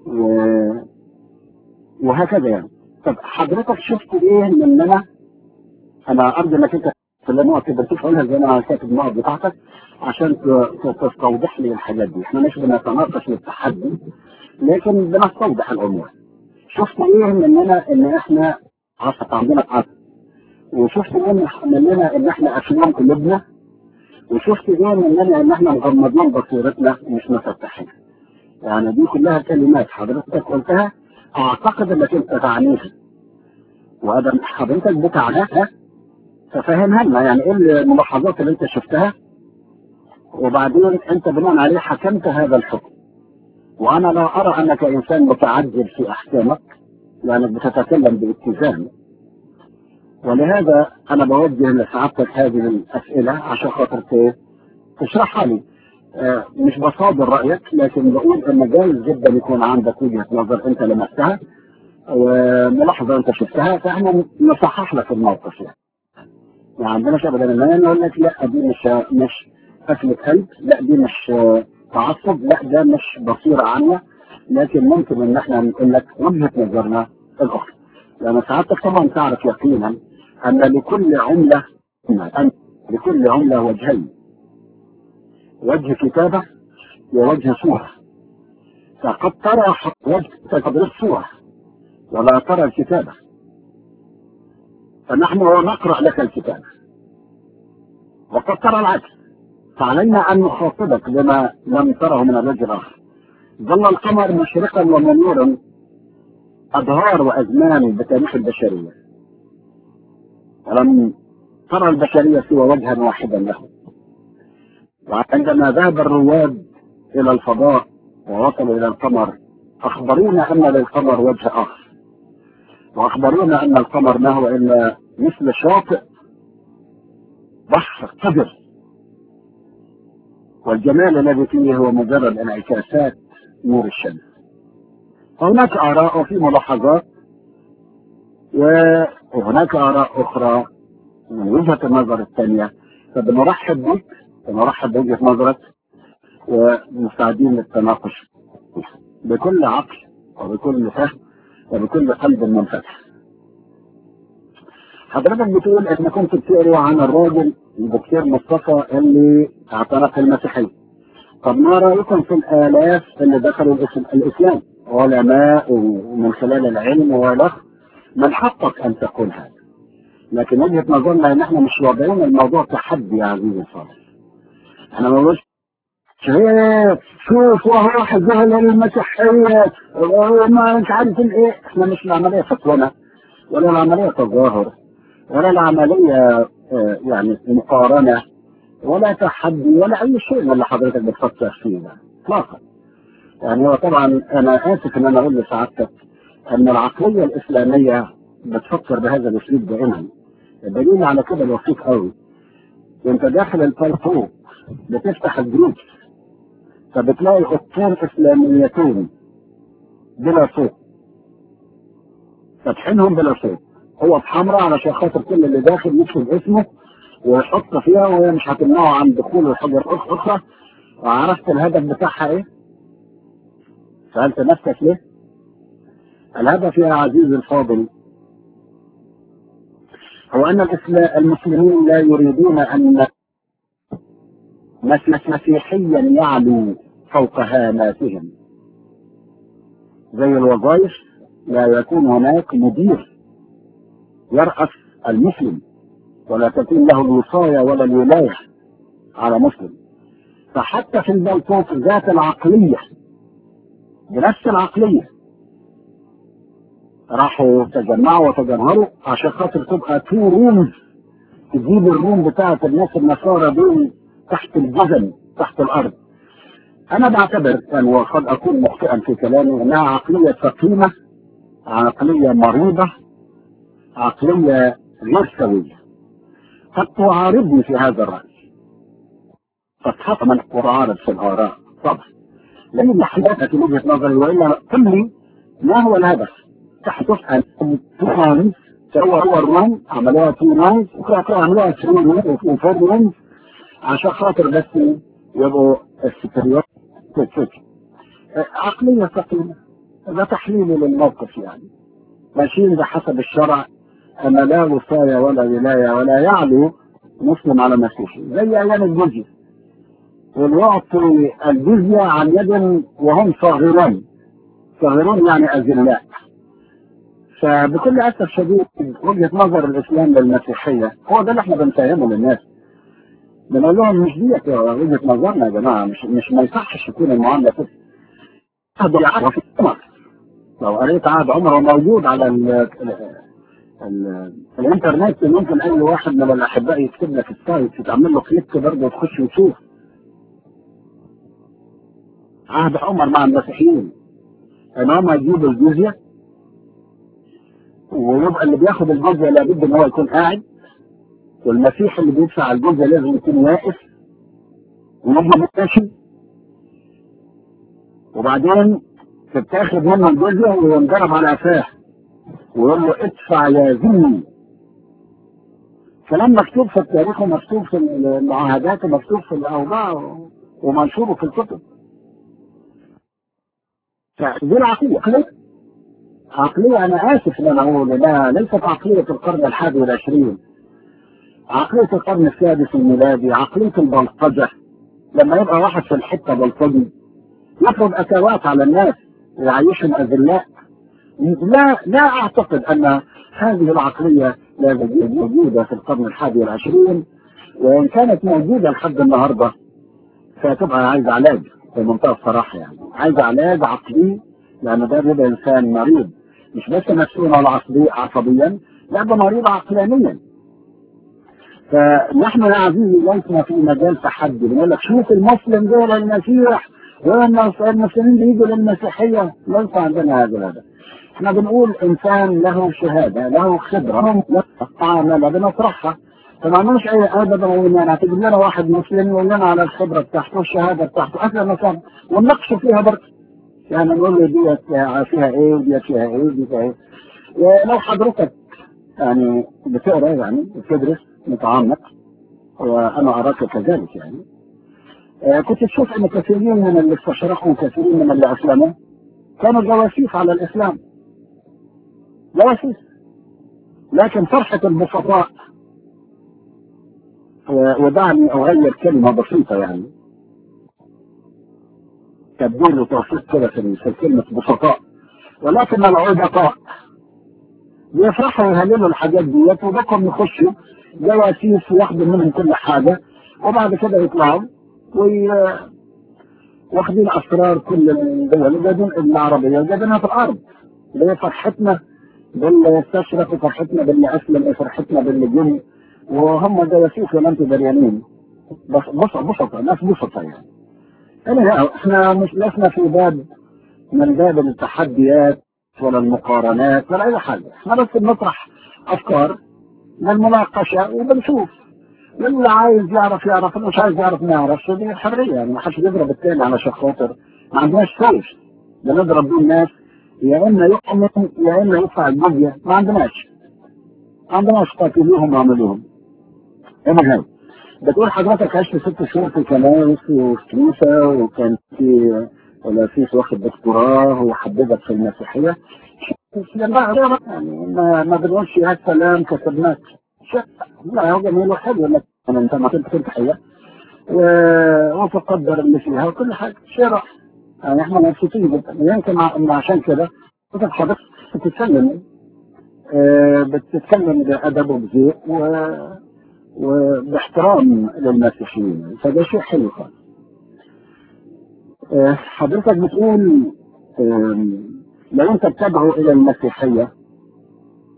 وهكذا يعني. طب حضرتك شفت ايه مننا؟ انا ارجو انك انت في النقط اللي بتقولها زي ما انا كاتب النقط بتاعتك عشان تستوضح لي الحاجات دي. احنا مش بنتناقش للتحدي، لكن بنستوضح الامور. شفت ايه مننا ان احنا عندنا عصب، وشفت ايه مننا ان احنا افلام قلوبنا، وشفت ايه مننا ان احنا مغمضين بصيرتنا مش مفتحين. يعني دي كلها كلمات حضرتك قلتها اعتقد انك انت تعنيها، وادم حضرتك بتعناها ففهمها لنا. يعني ايه الملاحظات اللي انت شفتها، وبعدين انت بناء عليه حكمت هذا الحكم. وانا لا ارى انك انسان متعجل في احكامك، لانك بتتكلم باتزان، ولهذا انا بوجه لسعادتك هذه الاسئله عشان خاطر تشرحها لي. مش بصادر رايك، لكن بقول ان جايز جدا يكون عندك وجهه نظر انت لمستها وملاحظه انت شفتها، فاحنا نصحح لك الموقف. يعني ما عندناش ابدا ان نقول لك لا دي مش قتل قلب، لا دي مش تعصب، لا ده مش بصيره عامه، لكن ممكن ان احنا نقول لك وجهه نظرنا الاخرى. لان سعادتك طبعا تعرف يقينا ان لكل عمله وجهين، وجه كتابه ووجه صوره. فقد ترى وجه تدريس صوره ولا ترى الكتابه، فنحن نقرا لك الكتابه وقد ترى العكس، فعلينا ان نخاطبك بما لم تره من الوجه الاخر. ظل القمر مشرقا ومنورا أدهار وأزمان بتاريخ البشرية، ولم ترى البشرية سوى وجها واحدا له. وعندما ذهب الرواد إلى الفضاء ووصلوا إلى القمر أخبرونا أن للقمر وجه آخر، وأخبرونا أن القمر ما هو إلا مثل شاطئ بحر قذر، والجمال الذي فيه هو مجرد انعكاسات نور الشمس. هناك آراء وفي ملاحظات، وهناك آراء أخرى من وجهة النظر الثانية، فبنرحب بك ونرحب بوجهة نظرك ومستعدين للتناقش بكل عقل وبكل فهم وبكل قلب منفتح. حضرتك بتقول انك كنت بتقرا عن الراجل الدكتور مصطفى اللي اعتنق المسيحية. طب ما رأيكم في الآلاف اللي دخلوا الإسلام علماء ومن خلال العلم والأخ؟ من حقك أن تقول هذا، لكن وجهة نظرنا ان احنا مش واضعين الموضوع تحدي يا عزيزي الصالح. انا ما بقولش شوف واحد ظهر للمسيحية وما مش عارف ايه. احنا مش العملية فتوى ولا العملية تظاهر ولا العملية يعني مقارنة ولا تحدي ولا اي شيء من اللي حضرتك بتفكر فيه ده اطلاقا. يعني هو طبعا انا اسف ان انا اقول لسعادتك ان العقلية الاسلامية بتفكر بهذا الاسلوب دائما. الدليل على كده بسيط قوي، وانت داخل الفيسبوك بتفتح الجروب فبتلاقي خطين اسلاميتين بلا صوت، فاتحينهم بلا صوت. هو بحمراء علشان خاطر كل اللي داخل يكتب اسمه ويحط فيها، وهي مش هتمنعه عن دخول الحجر اخرى. وعرفت الهدف بتاعها ايه؟ سألت نفسك ليه؟ الهدف يا عزيزي الفاضل هو ان المسلمين لا يريدون ان مسيحيا يعلو فوق هاماتهم. زي الوظائف لا يكون هناك مدير يرأس المسلم ولا تكون له الوصاية ولا الولاية على مسلم. فحتى في البلطوط ذات العقلية بنفس العقلية راحوا تجمعوا وتجمهروا عشان خاطر تبقى تو رومز، تجيب الروم بتاعت الناس النصارى دول تحت الجزم تحت الارض. انا بعتبر وقد اكون مخطئا في كلامي انها عقلية سقيمة، عقلية مريضة، عقلية غير سوية. قد تعارضني في هذا الرأي، قد حطمت وتعارض في الآراء طبعا، لأن الحياتك من وجهة نظري، وإلا قل لي ما هو الهدف؟ تحدث أن تفهم هو الروم عملوها 2 رومز وعملوها 3 رومز و4 رومز عشان خاطر بس يبقوا السكريات. عقلية ثقيلة، ده تحليلي للموقف يعني، ماشيين بحسب الشرع، أن لا وصاية ولا ولاية ولا يعلو مسلم على مسيحي، زي أيام الجزية، ويعطي الجزية عن يد وهم صاغرون، صاغرون يعني أذلاء. فبكل أسف شديد وجهة نظر الإسلام للمسيحية هو ده اللي احنا بنفهمه للناس، بنقول لهم مش ديت وجهة نظرنا يا جماعة، مش ما يصحش تكون المعاملة كده. هذا عهد في عمر، لو قريت عهد عمر موجود على الانترنت، ممكن اي واحد من الاحباء يكتب لك السايت تعمل له كليك برضه تخش وتشوف عهد عمر مع المسيحيين ان هم يجيبوا الجزية، ويبقى اللي بياخد الجزية لابد ان هو يكون قاعد، والمسيح اللي بيدفع الجزية لازم يكون واقف ويبقى ماشي، وبعدين تتاخد منه الجزية وينضرب على قفاه ويقول له ادفع يا ذمي. كلام مكتوب في التاريخ ومكتوب في المعاهدات ومكتوب في الأوضاع ومنشور في الكتب. فدي العقلية، عقلية أنا آسف إن أنا أقول إنها ليست عقلية القرن 21، عقلية القرن السادس الميلادي، عقلية البلطجة. لما يبقى واحد في الحتة بلطجي يفرض أكوات على الناس ويعيشهم أذلاء، لا أعتقد أن هذه العقلية لا موجودة في القرن 21، وإن كانت موجودة لحد النهاردة فتبقى عايزة علاج بمنتهى الصراحة يعني، عايزة علاج عقلي، لأن ده بيبقى إنسان مريض مش بس نفسيا ولا عصبيا، لا ده مريض عقلانيا. فنحن يا عزيزي لسنا في مجال تحدي بنقول لك شوف المسلم دول المسيح والمسلمين بيجوا للمسيحية، ليس عندنا هذا الهدف. احنا بنقول انسان له شهادة له خبرة لا بنطرحها، فما عندناش اي ابدا وان تجيب لنا واحد مسلم يقول لنا على الخبرة بتاعته والشهادة بتاعته اهلا وسهلا ونناقش فيها برضه، يعني نقول له ديت فيها ايه وديت فيها ايه وديت فيها ايه. ولو حضرتك يعني بتقرا يعني بتدرس متعمق وانا اراك كذلك يعني، كنت تشوف ان كثيرين من اللي استشرقوا وكثيرين من اللي اسلموا كانوا جواسيس على الاسلام، جواسيس. لكن فرحة البسطاء، ودعني اغير كلمة بسيطة يعني تبديل وتوفيق كده في كلمة بسطاء، ولكن العبقاء بيفرحوا يهللوا الحاجات ديت وبكم يخشوا جواسيس وياخدوا منهم كل حاجة، وبعد كده يطلعوا واخدين اسرار كل الدول العربية وجايبينها في الارض. اللي هي فرحتنا باللي استشرق وفرحتنا باللي اسلم وفرحتنا باللي جن، وهم جواسيس ولا انتم دريانين، بس بسطة ناس بسطة يعني. احنا مش لسنا في باب من باب التحديات ولا المقارنات ولا اي حاجة، احنا بس بنطرح افكار للمناقشة وبنشوف اللي عايز يعرف يعرف، اللي مش عايز يعرف ما يعرفش، دي الحرية يعني، ما حدش بيضرب التاني علشان خاطر ما عندناش سيف بنضرب بيه الناس، يا اما يؤمن يا اما يدفع الجزية، ما عندناش قاتلوهم وعملوهم. المهم بتقول حضرتك عشت 6 شهور في كنائس وفي كنيسة وكان في الأسيس واخد دكتوراه وحببك في المسيحية، يعني ما بنقولش يا سلام كسبناك، لا هو جميل وحلو لك انت ما كنت حية وتقدر اللي فيها وكل حاجة شرع يعني، احنا مبسوطين جدا. يمكن عشان كده انت حضرتك بتتكلم بأدب وبذوق وباحترام للمسيحيين، فده شيء حلو خالص. حضرتك بتقول لو انت بتدعو الى المسيحية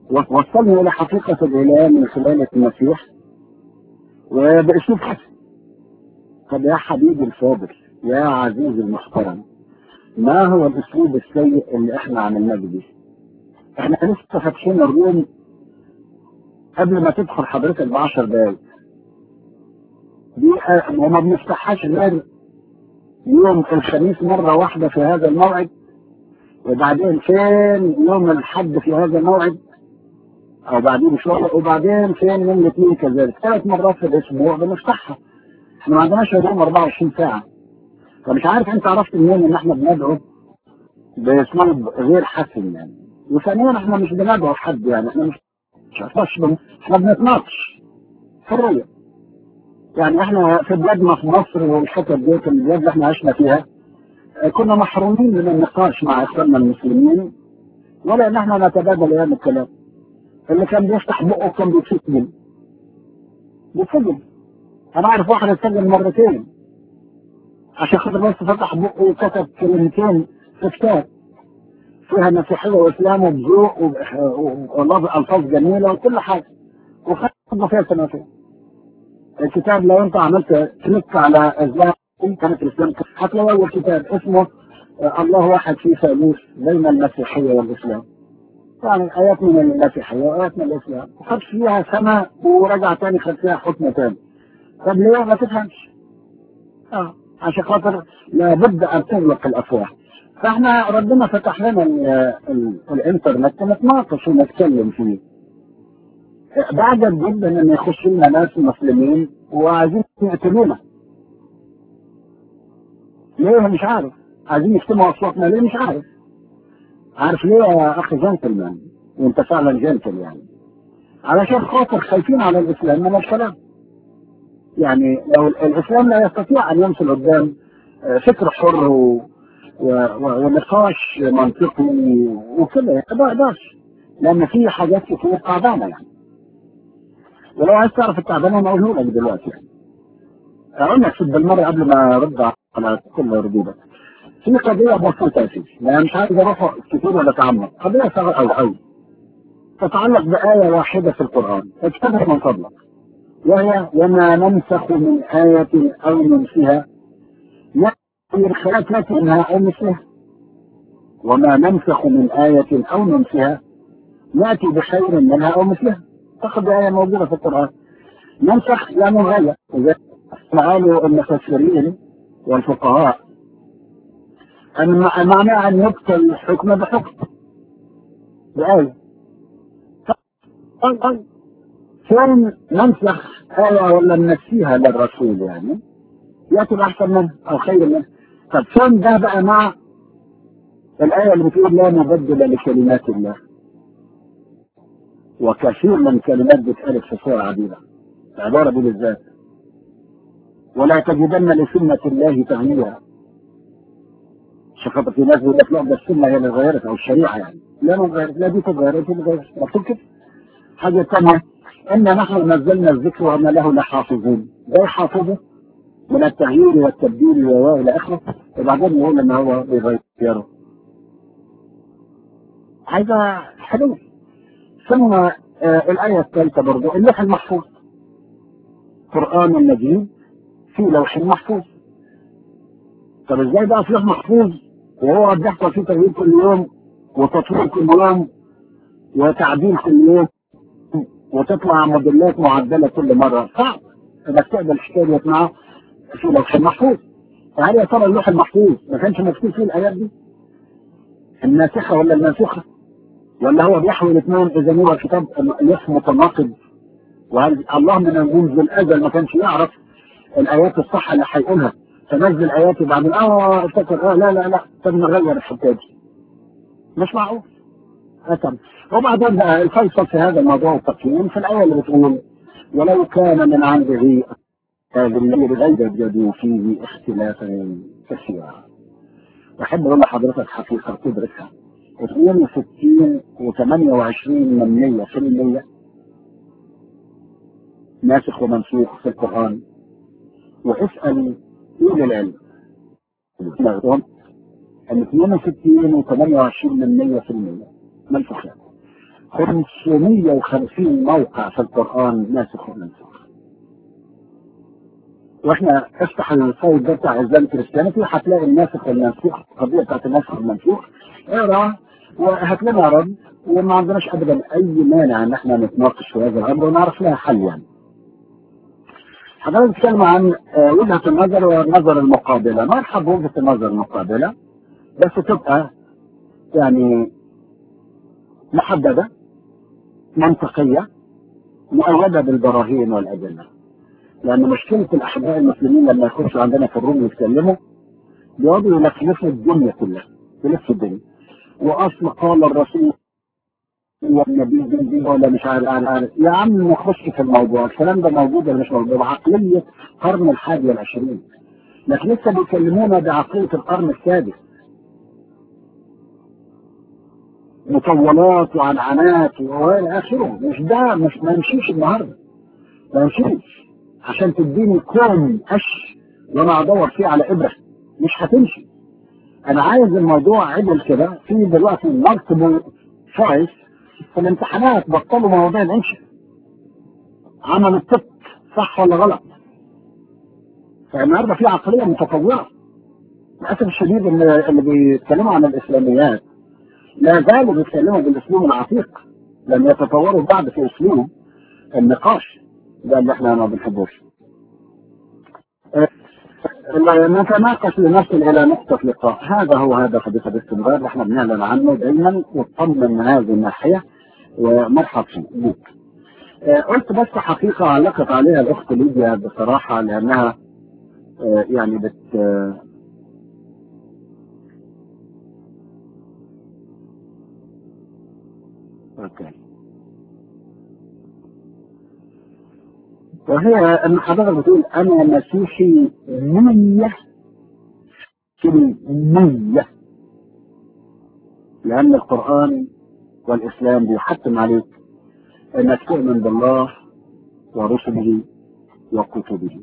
ووصلني الى حقيقة الاله من خلال المسيح وباسلوب حسن. طب يا حبيبي الفاضل يا عزيزي المحترم، ما هو الاسلوب السيء اللي احنا عملناه بيه؟ احنا لسه فاتحين الروم قبل ما تدخل حضرتك ب10 دقايق دي، وما بنفتحهاش غير يوم الخميس مرة واحدة في هذا الموعد، وبعدين فين يوم الحد في هذا الموعد او بعدين شوية، وبعدين فين يوم الاثنين كذلك. 3 مرات في الاسبوع بنفتحها. احنا ما عندناش روم 24 ساعة. فمش عارف انت عرفت منين ان احنا بندعو باسلوب غير حسن يعني. وثانيا احنا مش بندعو حد يعني، احنا مش احنا بنتناقش حرية يعني. احنا في بلادنا في مصر والحتت ديت البلاد اللي احنا عشنا فيها كنا محرومين من النقاش مع اخواننا المسلمين، ولا ان احنا نتبادل يعني الكلام. اللي كان بيفتح بقه كان بيتسجن. انا اعرف واحد اتسجن مرتين عشان خاطر بس فتح بقه وكتب كلمتين في كتاب فيها مسيحية واسلام وبذوق والفاظ جميلة وكل حاجة، وخدنا فيها سنتين. الكتاب لو انت عملت كليك على ازاي كانت الاسلام هتلاقي اول كتاب اسمه الله واحد في ثالوث بين المسيحية والاسلام، يعني ايات من المسيحية وايات من الاسلام، وخد فيها سنة ورجع تاني خد فيها حكم تاني. طب ليه ما تفهمش؟ عشان خاطر لابد ان تغلق الافواه. فاحنا ربنا فتح لنا الانترنت نتناقش ونتكلم فيه. بعجب جدا ان يخش لنا ناس مسلمين وعايزين يقتلونا. ليه مش عارف؟ عايزين يكتموا اصواتنا ليه مش عارف؟ عارف ليه يا اخي جنتلمان؟ وانت فعلا جنتل يعني. علشان خاطر خايفين على الاسلام من الكلام. يعني لو الاسلام لا يستطيع ان يمثل قدام فكر حر ونقاش منطقي وكده ما يقدرش، لان في حاجات كتير تعبانه يعني. ولو عايز تعرف التعبانه انا اقوله لك دلوقتي يعني. اقول لك بالمره قبل ما ارد على كل ردودك. في قضيه بسيطه يا سيدي، انا مش عايز اروح كتير ولا اتعمق، قضيه صغيره قوي تتعلق بايه واحده في القران، اكتبها من فضلك، وهي وما ننسخ من آية أو ننسها نأتي بخيرات منها أو مثلها. وما ننسخ من آية أو ننسها نأتي بخير منها أو مثلها. تاخذ آية موجودة في القرآن ننسخ يعني نغير. إذا قالوا المفسرين والفقهاء أن معناه أن يبطل الحكم بحكم بآية. طيب فين ننسخ آية ولا ننسيها للرسول يعني يأتي بأحسن منها أو خير منها. طب فين ده بقى مع الآية اللي بتقول لا مبدل لكلمات الله؟ وكثير من الكلمات بتقالت في صور عديدة. العبارة دي بالذات ولا تجدن لسنة الله تغييرا. شخص في ناس يقول لك لا ده السنة هي اللي اتغيرت أو الشريعة يعني. لا ما اتغيرت، لا دي تتغيرت دي تتغيرت. مكتوب كده. حاجة ثانية إن نحن نزلنا الذكر وما له لحافظون. ده يحافظه من التغيير والتبديل والى اخره، وبعدين نقول ان هو بيغيره. عايزه حلول. ثم الايه الثالثه برضه اللوح المحفوظ. قرآن مجيد في لوح محفوظ. طب ازاي بقى في لوح محفوظ وهو بيحصل فيه تغيير كل يوم وتطوير كل يوم وتعديل كل يوم وتطلع موديلات معدله كل مره؟ صعب انك تقبل الحكايه معاه في لوح محفوظ. فهل يا ترى اللوح المحفوظ ما كانش مكتوب فيه الايات دي؟ الناسخه ولا المنسوخه؟ ولا هو بيحوي الاثنين؟ اذا هو كتاب لوح متناقض؟ وهل الله من منذ الازل ما كانش يعرف الايات الصح اللي هيقولها فنزل ايات بعدين افتكر لا طب نغير الحته دي؟ مش معقول. وبعدين بقى الفيصل في هذا الموضوع التقييم في الايه اللي بتقول ولو كان من عنده غير وجدوا فيه اختلافا كثيرا. واحب اقول لحضرتك حقيقه تدركها 62 و28 من 100% ناسخ ومنسوخ في القرآن. واسأل أولي العلم ان 62 و28 من 100% منسوخات. 550 موقع في القرآن ناسخ ومنسوخ. واحنا افتح السايت ده بتاع إسلام كريستيانيتي هتلاقي الناسخ والمنسوخ، القضية بتاعت الناسخ والمنسوخ، اقرا وهتلاقي رد، وما عندناش ابدا اي مانع ان احنا نتناقش في هذا الامر ونعرف لها حل. يعني حضرتك بتتكلم عن وجهة النظر والنظر المقابلة. مرحب بوجهة النظر المقابلة، بس تبقى يعني محددة، منطقية، مؤيدة بالبراهين والأدلة. لأن مشكلة الأحباء المسلمين لما يخشوا عندنا في الروم يتكلموا بيقعدوا يلفلفوا الدنيا كلها، يلف الدنيا، وأصل قال الرسول والنبي دي ولا مش عارف. يا عم نخش في الموضوع، الكلام ده موجود ولا مش موجود؟ عقلية القرن ال21، لكن لسه بيكلمونا بعقلية القرن السادس، مطولات وعنعنات والى اخره. مش ده، مش ما يمشيش النهارده، ما يمشيش. عشان تديني كون قش وانا ادور فيه على ابره، مش هتمشي. انا عايز الموضوع عدل كده. في دلوقتي مالتيبل تشويس في الامتحانات، بطلوا مواضيع الانشاء، عمل الطب صح ولا غلط. فالنهارده في عقليه متطوره. للاسف الشديد اللي بيتكلموا عن الاسلاميات لا زالوا بيتكلموا بالاسلوب العتيق، لم يتطوروا بعد في اسلوب النقاش ده اللي احنا ما بنحبوش. نتناقش لنصل الى نقطة لقاء، هذا هو هدف الاستمرار اللي احنا بنعلن عنه دايما، وتطمن من هذه الناحية ومرحب بك. قلت بس حقيقة علقت عليها الاخت ليديا بصراحة، لانها يعني اوكي، وهي ان حضرتك بتقول انا مسيحي 100%، لان القرآن والاسلام بيحتم عليك انك تؤمن بالله ورسله وكتبه.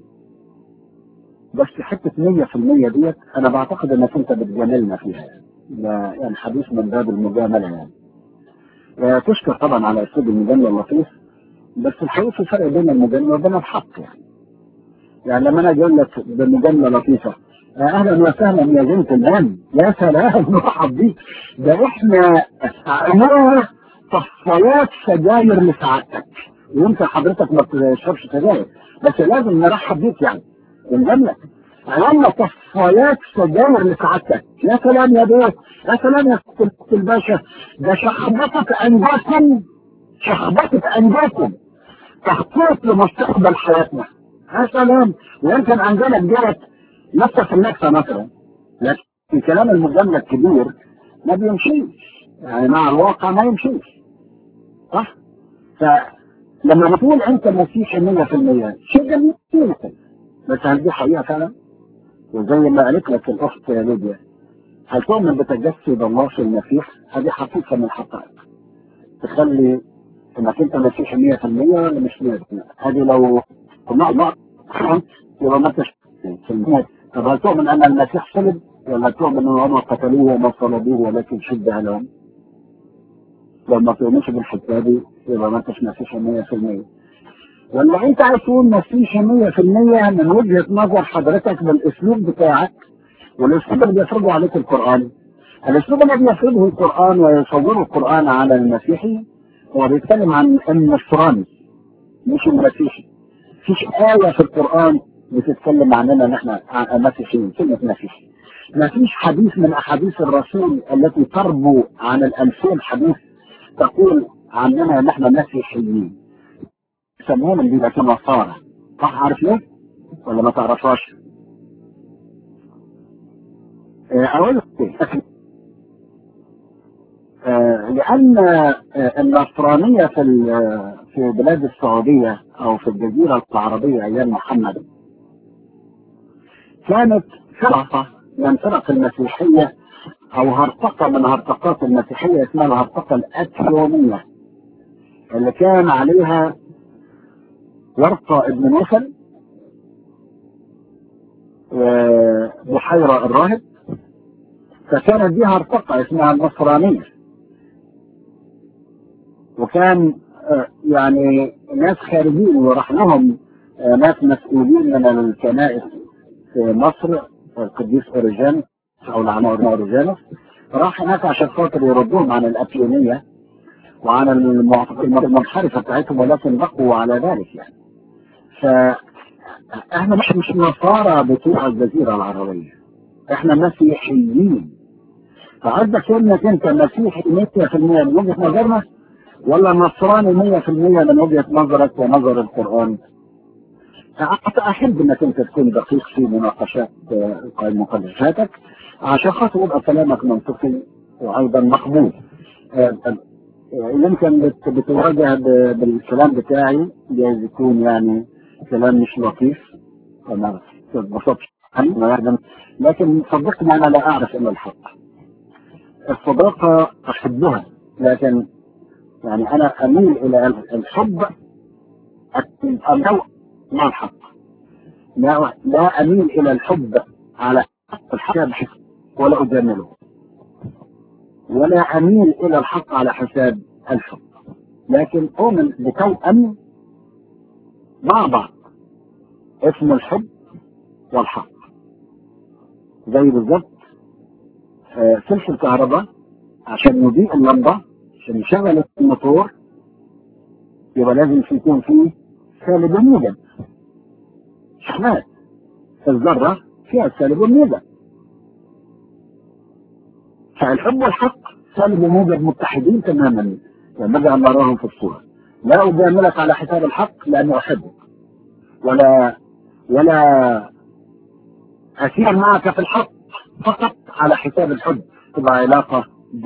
بس حتة 100% ديت انا بعتقد انك انت بتجاملنا فيها، يعني حديث من باب المجاملة يعني. تشكر طبعا على اسلوب المجاملة اللطيف، بس الحقيقة في فرق بين المجاملة وبين الحق. يعني لما انا اقول لك بمجاملة لطيفة اهلا وسهلا يا بنت الان، يا سلام مرحب بيك، ده احنا عمرنا تصفيات سجاير لسعادتك، وانت حضرتك ما بتشربش سجاير، بس لازم نرحب بيك يعني ونجاملك. عملنا تصفيات سجاير لسعادتك، يا سلام يا بيه، يا سلام يا ست الباشا، ده شخبطة انجاكم، شخبطة انجاكم تخطيط لمستقبل حياتنا. يا سلام، ويمكن عندنا بداية نفس النكسة مثلا، لكن كلام المجاملة الكبير ما بيمشيش، يعني مع الواقع ما يمشيش، صح؟ فلما بتقول انت مسيحي 100% شيء جميل، بس هل دي حقيقة فعلا؟ وزي ما قالت لك الاخت ليديا، هل تؤمن بتجسد الله في المسيح؟ هذه حقيقة من الحقائق تخلي انك انت مسيحي 100% ولا مش 100%. هذه لو ما يبقى ما انتش في المية. طب هل تؤمن ان المسيح صلب ولا تؤمن ان هم قتلوه وما صلبوه ولكن شبه لهم؟ لو ما تؤمنش بالحته دي يبقى ما انتش مسيحي 100%. ولا انت عايز تقول مسيحي 100% من وجهه نظر حضرتك بالاسلوب بتاعك والاسلوب اللي بيفرضه عليك القران؟ الاسلوب اللي بيفرضه القران ويصوره القران على المسيحي هو بيتكلم عن النصراني مش المسيحي. فيش آية في القرآن بتتكلم عننا نحن مسيحيين، كلمة مسيحي. ما فيش حديث من أحاديث الرسول التي تربو عن 2000 حديث تقول عننا نحن مسيحيين. يسمونا بيبقى في نصارى، صح؟ عارف ليه؟ ولا ما تعرفهاش؟ أقول لك لأن النصرانية في بلاد السعودية أو في الجزيرة العربية أيام محمد كانت فرقة من فرق المسيحية أو هرطقة من هرطقات المسيحية اسمها الهرطقة الأكسيونية، اللي كان عليها ورقة ابن نوفل وبحيرة الراهب، فكانت دي هرطقة اسمها النصرانية. وكان يعني ناس خارجين وراح لهم ناس مسؤولين من الكنائس في مصر، القديس اوريجانوس او العمار اوريجانوس، راح هناك عشان خاطر يردوهم عن الابيونيه وعن المنحرفه بتاعتهم، ولكن بقوا على ذلك يعني. فاحنا مش نصارى بتوع الجزيره العربيه، احنا مسيحيين. فقصدك انك انت مسيحي 100% من وجهه نظرنا، ولا نصراني 100% من وجهه نظرك ونظر القران؟ احب انك انت تكون دقيق في مناقشاتك عشان خاطر يبقى كلامك منطقي وايضا مقبول. يمكن بتواجه بالكلام بتاعي جايز يكون يعني كلام مش لطيف، انا ببساطه لكن صدقني انا لا اعرف الا الحق. الصداقه احبها، لكن يعني انا اميل الى الحب النوع مع الحق. لا اميل الى الحب على حساب الحق ولا اجامله، ولا اميل الى الحق على حساب الحب، لكن اؤمن بتوأم مع بعض اسمه الحب والحق. زي بالظبط سلك الكهرباء عشان يضيء اللمبه، عشان يشغل الموتور، يبقى لازم يكون فيه سالب وموجب. شحنات الذره فيها السالب والموجب، فالحب والحق سالب وموجب متحدين تماما لما اجي نراهم في الصوره. لا اجاملك على حساب الحق لانه احبك، ولا اسير معك في الحق فقط على حساب الحب. تبقى علاقه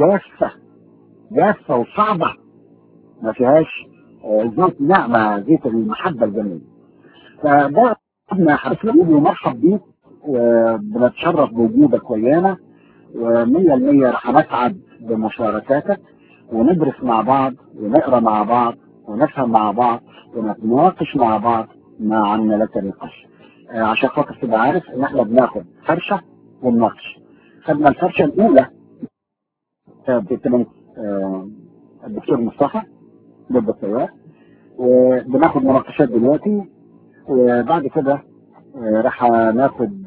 جافه وصعبه ما فيهاش زيت نعمه، زيت المحبه الجميله. فده احنا حبيبي ومرحب بيك، وبنتشرف بوجودك ويانا، و100% راح نسعد بمشاركاتك، وندرس مع بعض ونقرا مع بعض ونفهم مع بعض ونتناقش مع بعض ما عنا لك نقاش. عشان خاطر تبقى عارف ان احنا بناخد فرشه ونناقش. خدنا الفرشه الاولى بتمن الدكتور مصطفى ضد التيار، وبناخد مناقشات دلوقتي، وبعد كده راح ناخد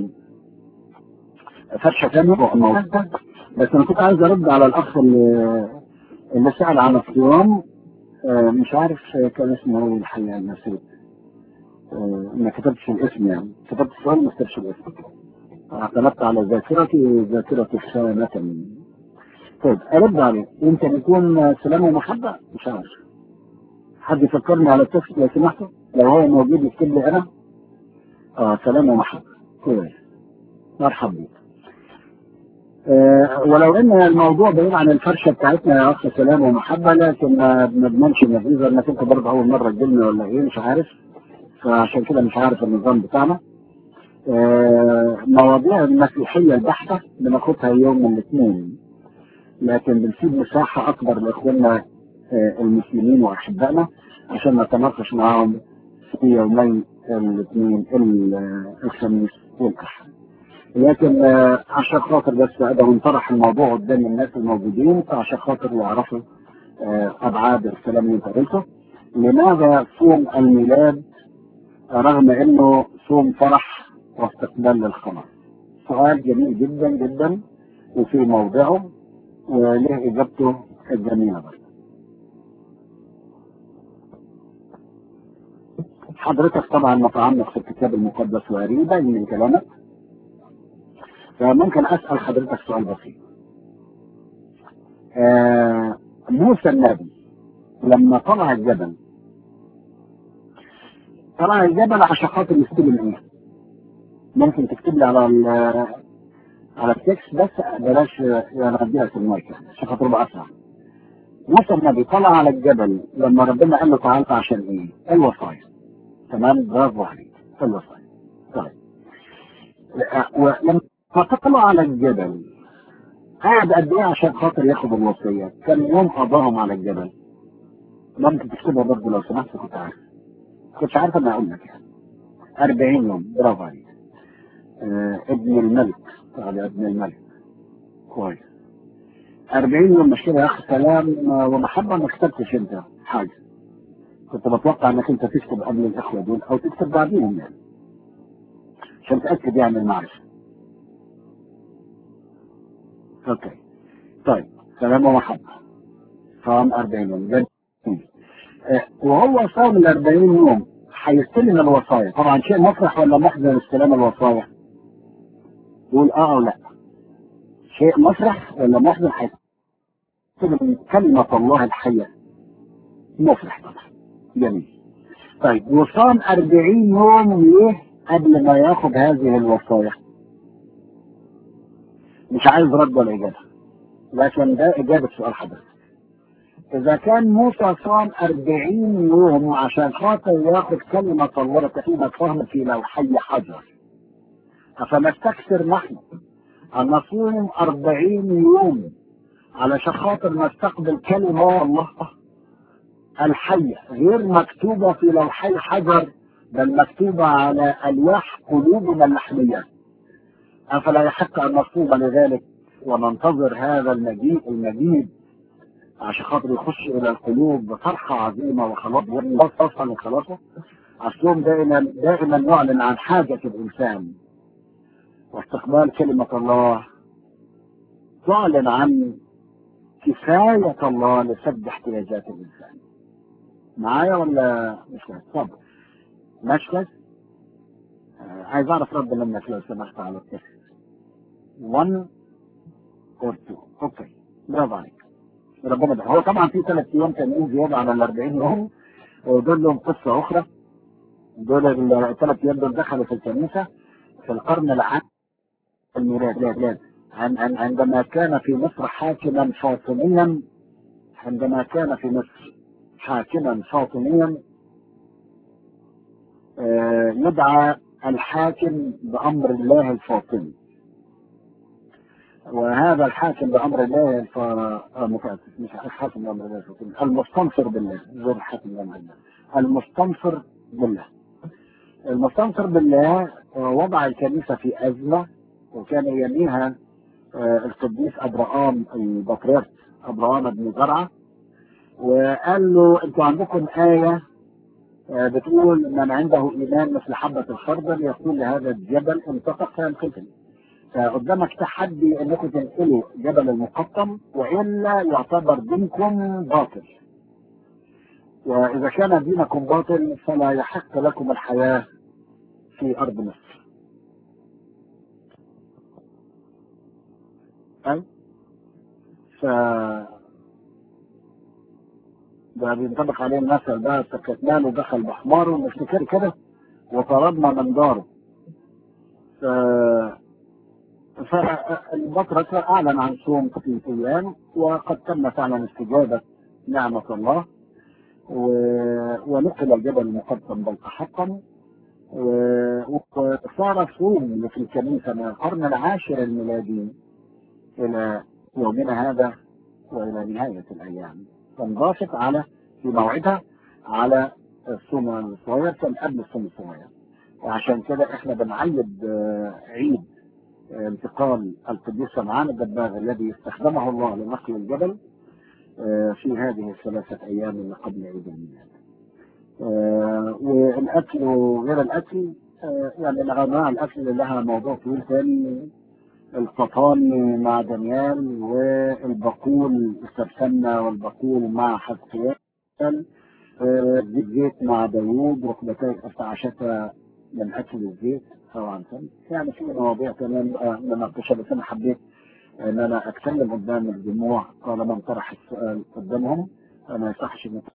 فرشه ثانيه وموضوع. بس انا كنت عايز ارد على الاخ اللي سال عن الصيام. مش عارف كان اسمه ايه الحقيقه، نسيت. ما كتبتش الاسم، يعني كتبت السؤال ما كتبتش الاسم. اعتمدت على ذاكرتي خانة. طيب ارد عليه. يمكن يكون سلام ومحبه، مش عارف. حد يفكرني على التكست لو سمحتوا، لو هو موجود يكتب لي انا. سلام ومحبه. كويس، مرحبا بك. ولو ان الموضوع بعيد عن الفرشه بتاعتنا يا اخ سلام ومحبه، لكن ما بنضمنش النتيجه، انك انت برضه اول مره تجيلنا ولا ايه مش عارف، فعشان كده مش عارف النظام بتاعنا. مواضيع المسيحيه البحته بناخدها يوم من الاثنين، لكن بنسيب مساحه اكبر لاخواننا المسلمين واحبائنا عشان نتناقش معاهم في يومين الاثنين الخميس والاحد. لكن عشان خاطر بس اقدر نطرح الموضوع قدام الناس الموجودين، فعشان خاطر يعرفوا ابعاد الكلام اللي انت قلته. لماذا صوم الميلاد رغم انه صوم فرح واستقبال للخلاص؟ سؤال جميل جدا جدا وفي موضعه، وله اجابته الجميله. بس حضرتك طبعا متعمق في الكتاب المقدس وقريبا من كلامك، فممكن اسال حضرتك سؤال بسيط. موسى النبي لما طلع الجبل عشان خاطر يستلم ايه؟ ممكن تكتب لي على التكست، بس بلاش يعني اديها في المايك عشان خاطر ابقى اسرع. موسى النبي طلع على الجبل لما ربنا قال له تعالى عشان ايه؟ الوصايا. تمام، برافو عليك، الوصايا. طيب ولما طلع على الجبل قعد قد ايه عشان خاطر ياخد الوصيه؟ كان يوم قضاهم على الجبل. ممكن تكتبها برضه لو سمحت، كنت عارف انا اقول لك يعني 40 يوم. برافو عليك. ابن الملك، على ابن الملك. كويس. 40 يوم مش كده يا اخي سلام ومحبه. ما كتبتش انت حاجه، كنت بتوقع انك انت تكتب قبل الاخوه دول او تكتب بعديهم يعني عشان تاكد يعني المعرفه. اوكي طيب سلام ومحبه صام 40 يوم جميل. وهو صام ال 40 يوم هيستلم الوصايا. طبعا شيء مفرح ولا محزن استلام الوصايا؟ قول اه او لا. شيء مفرح ولا محزن؟ هيستلم كلمه الله الحيه. مفرح طبعا جميل. طيب وصام 40 يوم ليه قبل ما ياخد هذه الوصايا؟ مش عايز رد ولا اجابه، لكن ده اجابه سؤال حضرتك. اذا كان موسى صام 40 يوم عشان خاطر ياخد كلمه الله كلمه فهم في لوحي حجر، افنستكثر نحن ان نصوم 40 يوم علشان خاطر نستقبل كلمه الله الحيه غير مكتوبه في لوحي حجر بل مكتوبه على الواح قلوبنا اللحميه؟ افلا يحق ان نصوم لذلك وننتظر هذا المجيد عشان خاطر يخش الى القلوب بفرحه عظيمه وخلاص وصفا لخلاصه؟ اصلهم دائما نعلن عن حاجه الانسان، واستقبال كلمه الله تعلن عن كفايه الله لسد احتياجات الانسان. معايا ولا مش كده؟ اتفضل. ماشي. عايز اعرف رد منك لو سمحت على التكست 1 اور 2. اوكي برافو عليك. ربنا ده هو طبعا في 3 ايام تانيين زياده على ال 40 يوم ودول لهم قصه اخرى. دول ال3 ايام دول دخلوا في الكنيسه في القرن العاشر الميلادي عندما كان في مصر حاكما فاطميا. عندما كان في مصر حاكما فاطميا يدعى الحاكم بأمر الله الفاطمي. وهذا الحاكم بأمر الله مش الحاكم بأمر الله الفاطمي، المستنصر بالله غير الحاكم بأمر الله. المستنصر بالله. المستنصر بالله وضع الكنيسة في أزمة، وكان يميها القديس أبراهام البطريرك أبراهام بن زرعة، وقال له انتوا عندكم آية بتقول من عنده إيمان مثل حبة الخردل يقول لهذا الجبل انطفق فينقتل. فقدامك تحدي انكم تنقلوا جبل المقطم والا يعتبر دينكم باطل، واذا كان دينكم باطل فلا يحق لكم الحياة في ارض مصر. اي ف ده بينطبق عليه المثل ده سكتنا له دخل بحماره ونفتكر كده وطردنا من داره. فالبطرة أعلن عن صوم 3 أيام وقد تم فعلا استجابة نعمة الله ونقل الجبل المقدم بل تحطم وصار صوم في الكنيسة من القرن العاشر الميلادي إلى يومنا هذا وإلى نهاية الأيام. تنضافت على في موعدها على الصوم الصغير كان قبل الصوم الصغير، وعشان كده احنا بنعيد عيد انتقال القديس سمعان الدباغ الذي استخدمه الله لنقل الجبل في هذه ال3 أيام اللي قبل عيد الميلاد. والأكل وغير الأكل يعني أنواع الأكل اللي لها موضوع طويل ثاني. القطاني مع دانيال، والبقول السبسنة والبقول مع حزقيال، الزيت مع داوود، ركبتي أرتعشتها من أكل الزيت طبعا. يعني في مواضيع كمان نناقشها، بس أنا حبيت ان انا اتكلم قدام الجموع طالما طرح السؤال قدامهم. انا ما يصحش